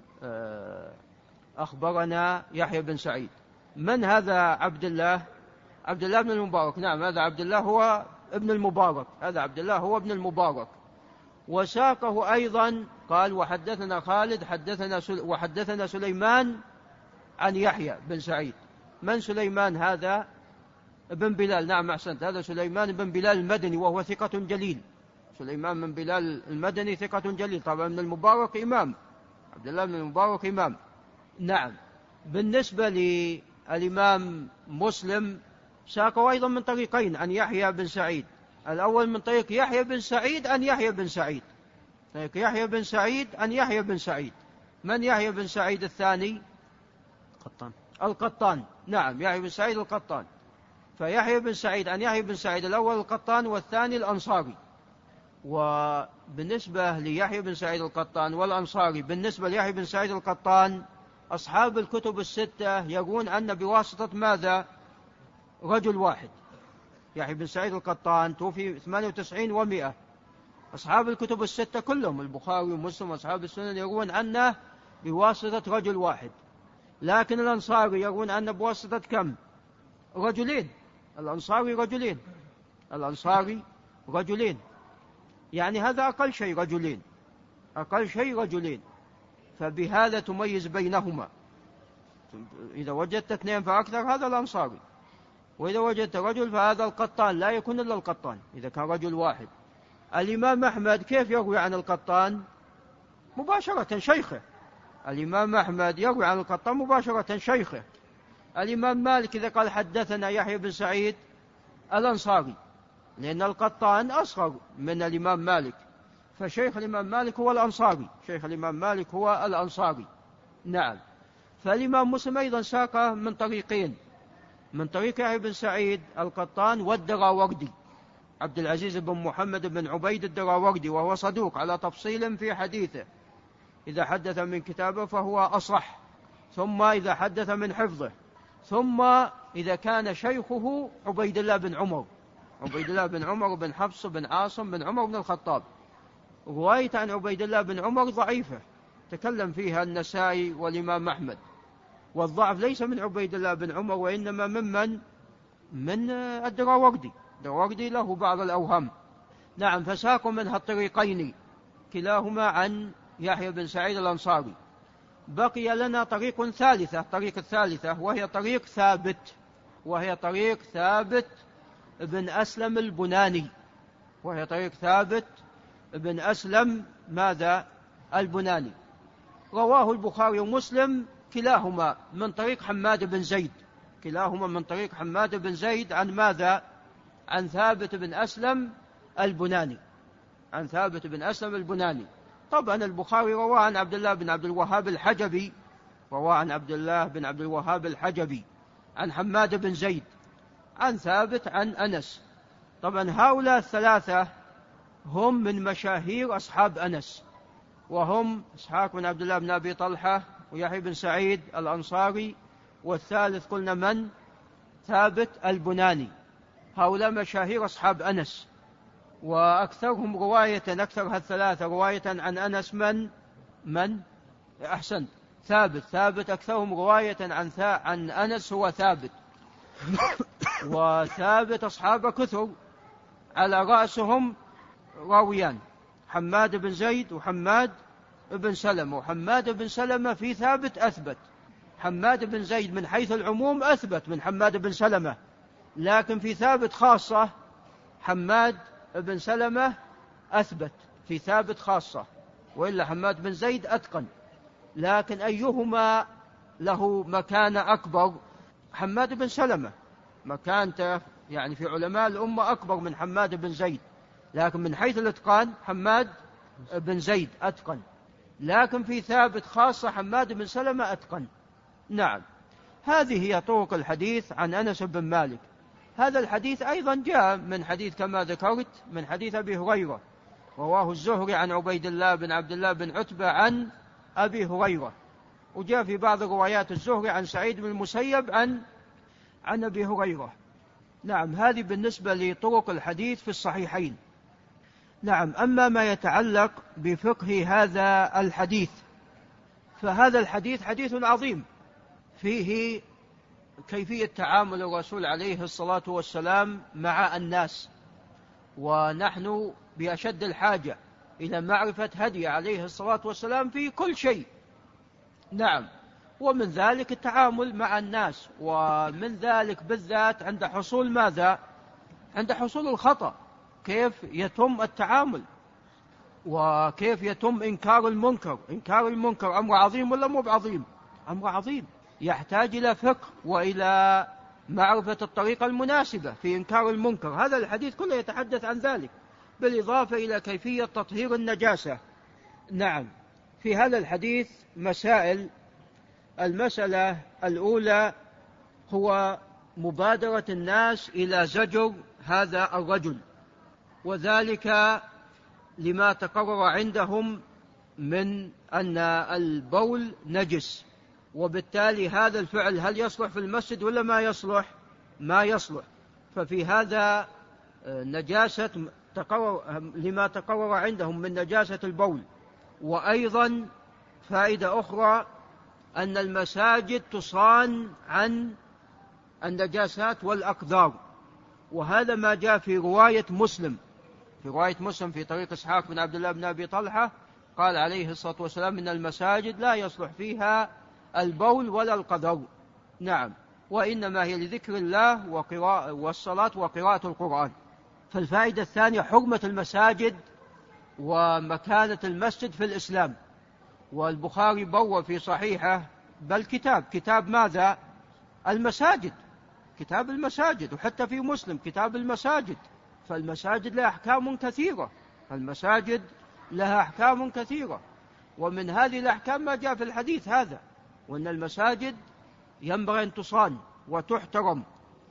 أخبرنا يحيى بن سعيد. من هذا عبد الله؟ عبد الله بن المبارك. نعم، هذا عبد الله هو ابن المبارك، هذا عبد الله هو ابن المبارك. وساقه أيضا قال وحدثنا خالد وحدثنا سليمان عن يحيى بن سعيد. من سليمان هذا؟ ابن بلال. نعم أحسنت، هذا سليمان بن بلال المدني، وهو ثقة جليل، سليمان بن بلال المدني ثقة جليل، طبعا من المبارك إمام، عبد الله بن المبارك إمام. نعم. بالنسبة للإمام مسلم ساقه أيضا من طريقين عن يحيى بن سعيد. الأول من طريق يحيى بن سعيد عن يحيى بن سعيد، طريق يحيى بن سعيد عن يحيى بن سعيد. من يحيى بن سعيد الثاني؟ القطان. نعم، يحيى بن سعيد القطان. فيحيى بن سعيد عن يحيى بن سعيد، الأول القطان والثاني الأنصاري. وبالنسبة ليحيى بن سعيد القطان والأنصاري، بالنسبة ليحيى بن سعيد القطان أصحاب الكتب الستة يقولون أن بواسطة ماذا؟ رجل واحد. يحيى بن سعيد القطان توفي 98 و100. أصحاب الكتب الستة كلهم البخاري ومسلم وأصحاب السنن يقولون أنه بواسطة رجل واحد، لكن الأنصاري يقولون أنه بواسطة كم؟ رجلين. الأنصاري رجلين، الأنصاري رجلين، يعني هذا أقل شيء رجلين، أقل شيء رجلين. فبهذا تميز بينهما. إذا وجدت اثنين فأكثر هذا الأنصاري، وإذا وجدت رجل فهذا القطان، لا يكون إلا القطان إذا كان رجل واحد. الإمام أحمد كيف يروي عن القطان؟ مباشرة شيخه. الإمام أحمد يروي عن القطان مباشرة شيخه. الإمام مالك إذا قال حدثنا يحيى بن سعيد الأنصاري، لأن القطان أصغر من الإمام مالك، فشيخ الإمام مالك هو الأنصاري، شيخ الإمام مالك هو الأنصاري. نعم. فالإمام مسلم أيضا ساقه من طريقين، من طريق يحيى بن سعيد القطان والدراوردي، عبد العزيز بن محمد بن عبيد الدراوردي، وهو صدوق على تفصيل في حديثه، إذا حدث من كتابه فهو أصح، ثم إذا حدث من حفظه، ثم إذا كان شيخه عبيد الله بن عمر، عبيد الله بن عمر بن حفص بن عاصم بن عمر بن الخطاب. رواية عن عبيد الله بن عمر ضعيفة تكلم فيها النسائي والإمام أحمد، والضعف ليس من عبيد الله بن عمر وإنما من الدراوردي، الدراوردي له بعض الأوهام. نعم. فساقوا منها الطريقين كلاهما عن يحيى بن سعيد الأنصاري. بقي لنا طريق ثالثة، طريق الثالثة وهي طريق ثابت، وهي طريق ثابت بن أسلم البناني، وهي طريق ثابت بن أسلم ماذا؟ البناني. رواه البخاري ومسلم كلاهما من طريق حماد بن زيد، كلاهما من طريق حماد بن زيد عن ماذا؟ عن ثابت بن أسلم البناني، عن ثابت بن أسلم البناني. طبعا البخاري رواه عن عبد الله بن عبد الوهاب الحجبي، رواه عن عبد الله بن عبد الوهاب الحجبي عن حماد بن زيد عن ثابت عن أنس. طبعا هؤلاء الثلاثة هم من مشاهير أصحاب أنس، وهم إسحاق بن عبد الله بن أبي طلحة ويحيى بن سعيد الأنصاري، والثالث قلنا من؟ ثابت البناني. هؤلاء مشاهير أصحاب أنس، وأكثرهم رواية، أكثر هالثلاثة رواية عن أنس من؟ أحسنت، ثابت أكثرهم رواية عن أنس هو ثابت. وثابت أصحاب كثر، على رأسهم راويان، حماد بن زيد وحماد بن سلمة، وحماد بن سلمة في ثابت أثبت. حماد بن زيد من حيث العموم أثبت من حماد بن سلمة، لكن في ثابت خاصة حماد بن سلمة أثبت في ثابت خاصة، وإلا حماد بن زيد أتقن. لكن أيهما له مكانة أكبر؟ حماد بن سلمة مكانته يعني في علماء الأمة أكبر من حماد بن زيد، لكن من حيث الإتقان حماد بن زيد أتقن، لكن في ثابت خاصة حماد بن سلمة أتقن. نعم. هذه هي طرق الحديث عن أنس بن مالك. هذا الحديث أيضا جاء من حديث كما ذكرت من حديث أبي هريرة، رواه الزهري عن عبيد الله بن عبد الله بن عتبة عن أبي هريرة، وجاء في بعض روايات الزهري عن سعيد بن المسيب عن أبي هريرة. نعم. هذه بالنسبة لطرق الحديث في الصحيحين. نعم. أما ما يتعلق بفقه هذا الحديث، فهذا الحديث حديث عظيم فيه كيفية تعامل الرسول عليه الصلاة والسلام مع الناس، ونحن بأشد الحاجة إلى معرفة هدي عليه الصلاة والسلام في كل شيء. نعم. ومن ذلك التعامل مع الناس، ومن ذلك بالذات عند حصول ماذا؟ عند حصول الخطأ، كيف يتم التعامل وكيف يتم إنكار المنكر. إنكار المنكر أمر عظيم ولا مو بعظيم؟ أمر عظيم، يحتاج إلى فقه وإلى معرفة الطريقة المناسبة في إنكار المنكر. هذا الحديث كله يتحدث عن ذلك، بالإضافة إلى كيفية تطهير النجاسة. نعم، في هذا الحديث مسائل. المسألة الأولى هو مبادرة الناس إلى زجر هذا الرجل، وذلك لما تقرر عندهم من أن البول نجس، وبالتالي هذا الفعل هل يصلح في المسجد ولا ما يصلح؟ ما يصلح. ففي هذا نجاسة لما تقرر عندهم من نجاسة البول. وأيضا فائدة أخرى أن المساجد تصان عن النجاسات والأقذار، وهذا ما جاء في رواية مسلم. في رواية مسلم في طريق إسحاق بن عبد الله بن أبي طلحة قال عليه الصلاة والسلام إن المساجد لا يصلح فيها البول ولا القذر. نعم، وإنما هي لذكر الله والصلاة وقراءة القرآن. فالفائدة الثانية حرمة المساجد ومكانة المسجد في الإسلام. والبخاري بوّ في صحيحه بل كتاب ماذا؟ المساجد، كتاب المساجد. وحتى في مسلم كتاب المساجد. فالمساجد لها أحكام كثيرة، المساجد لها أحكام كثيرة، ومن هذه الأحكام ما جاء في الحديث هذا، وأن المساجد ينبغي أن تصان وتحترم،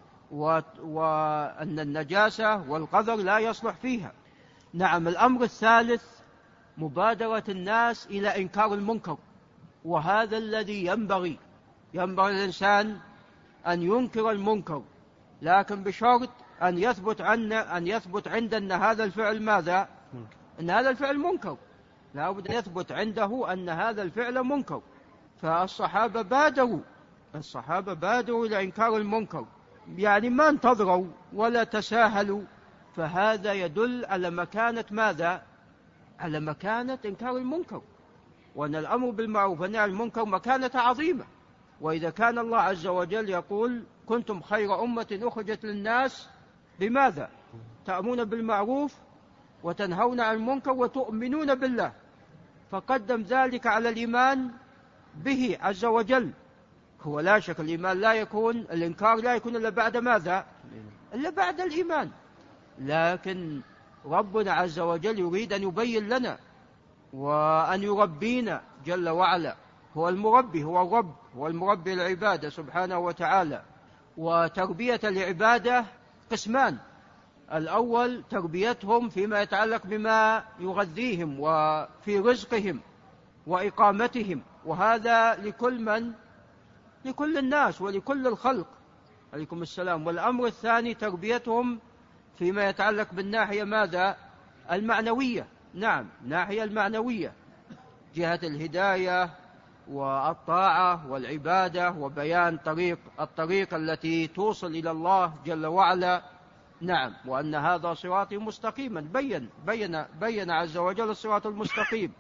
وأن النجاسة والقذر لا يصلح فيها. نعم. الأمر الثالث مبادرة الناس إلى إنكار المنكر، وهذا الذي ينبغي الإنسان أن ينكر المنكر، لكن بشرط أن يثبت عنده أن هذا الفعل ماذا؟ أن هذا الفعل منكر، لا بد أن يثبت عنده أن هذا الفعل منكر. فالصحابة بادروا إلى إنكار المنكر، يعني ما انتظروا ولا تساهلوا. فهذا يدل على مكانة ماذا؟ على مكانة إنكار المنكر، وأن الأمر بالمعروف والنهي عن المنكر مكانة عظيمة. وإذا كان الله عز وجل يقول كنتم خير أمة أخرجت للناس بماذا؟ تأمرون بالمعروف وتنهون عن المنكر وتؤمنون بالله، فقدم ذلك على الإيمان به عز وجل. هو لا شك الإنكار لا يكون إلا بعد ماذا؟ إلا بعد الإيمان. لكن ربنا عز وجل يريد أن يبين لنا وأن يربينا جل وعلا. هو المربي، هو الرب، هو المربي العبادة سبحانه وتعالى. وتربية العبادة قسمان: الأول تربيتهم فيما يتعلق بما يغذيهم وفي رزقهم وإقامتهم، وهذا لكل الناس ولكل الخلق. عليكم السلام. والأمر الثاني تربيتهم فيما يتعلق بالناحية ماذا؟ المعنوية. نعم، ناحية المعنوية، جهة الهداية والطاعة والعبادة وبيان الطريق التي توصل إلى الله جل وعلا. نعم، وأن هذا صراطي مستقيما، بين عز وجل الصراط المستقيم.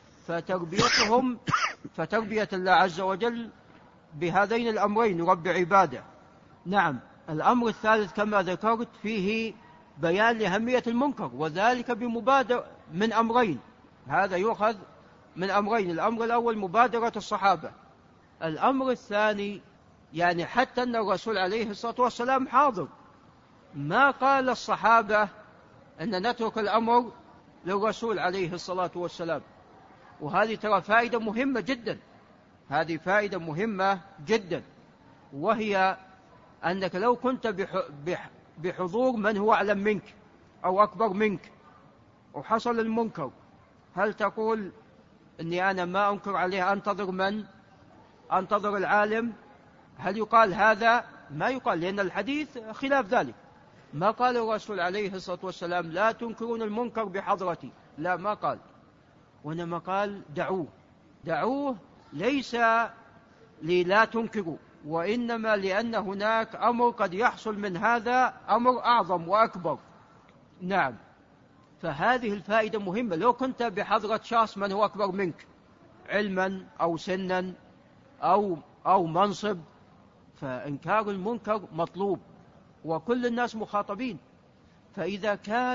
فتربية الله عز وجل بهذين الأمرين يربي عباده. نعم. الأمر الثالث كما ذكرت فيه بيان لأهمية المنكر، وذلك بمبادرة من أمرين. هذا يؤخذ من أمرين: الأمر الأول مبادرة الصحابة، الأمر الثاني يعني حتى أن الرسول عليه الصلاة والسلام حاضر، ما قال الصحابة أن نترك الأمر للرسول عليه الصلاة والسلام. وهذه ترى فائدة مهمة جدا، هذه فائدة مهمة جدا، وهي أنك لو كنت بحضور من هو أعلم منك أو أكبر منك وحصل المنكر، هل تقول أني أنا ما أنكر عليه، أنتظر من؟ أنتظر العالم؟ هل يقال هذا؟ ما يقال، لأن الحديث خلاف ذلك. ما قال الرسول عليه الصلاة والسلام لا تنكرون المنكر بحضرتي، لا، ما قال، وإنما قال دعوه، ليس لا تنكروا، وإنما لأن هناك أمر قد يحصل من هذا أمر أعظم وأكبر. نعم. فهذه الفائدة مهمة. لو كنت بحضرة شخص من هو أكبر منك علما أو سنا أو منصب، فإنكار المنكر مطلوب، وكل الناس مخاطبين. فإذا كان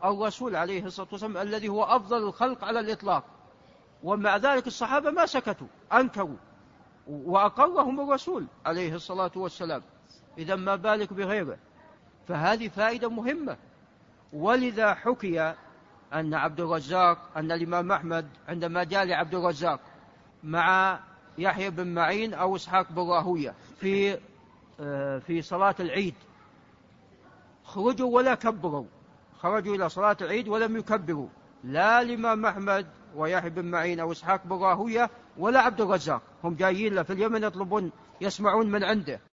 الرسول عليه الصلاة والسلام الذي هو أفضل الخلق على الإطلاق، ومع ذلك الصحابة ما سكتوا، أنكروا وأقرهم الرسول عليه الصلاة والسلام، إذا ما بالك بغيره. فهذه فائدة مهمة. ولذا حكي أن عبد الرزاق، أن الإمام أحمد عندما جاء لعبد الرزاق مع يحيى بن معين أو إسحاق بن راهوية في صلاة العيد، خرجوا ولا كبروا، خرجوا إلى صلاة العيد ولم يكبروا، لا الإمام أحمد ويحيى بن معين أو إسحاق بن راهوية ولا عبد الرزاق، هم جايين له في اليمن يطلبون يسمعون من عنده.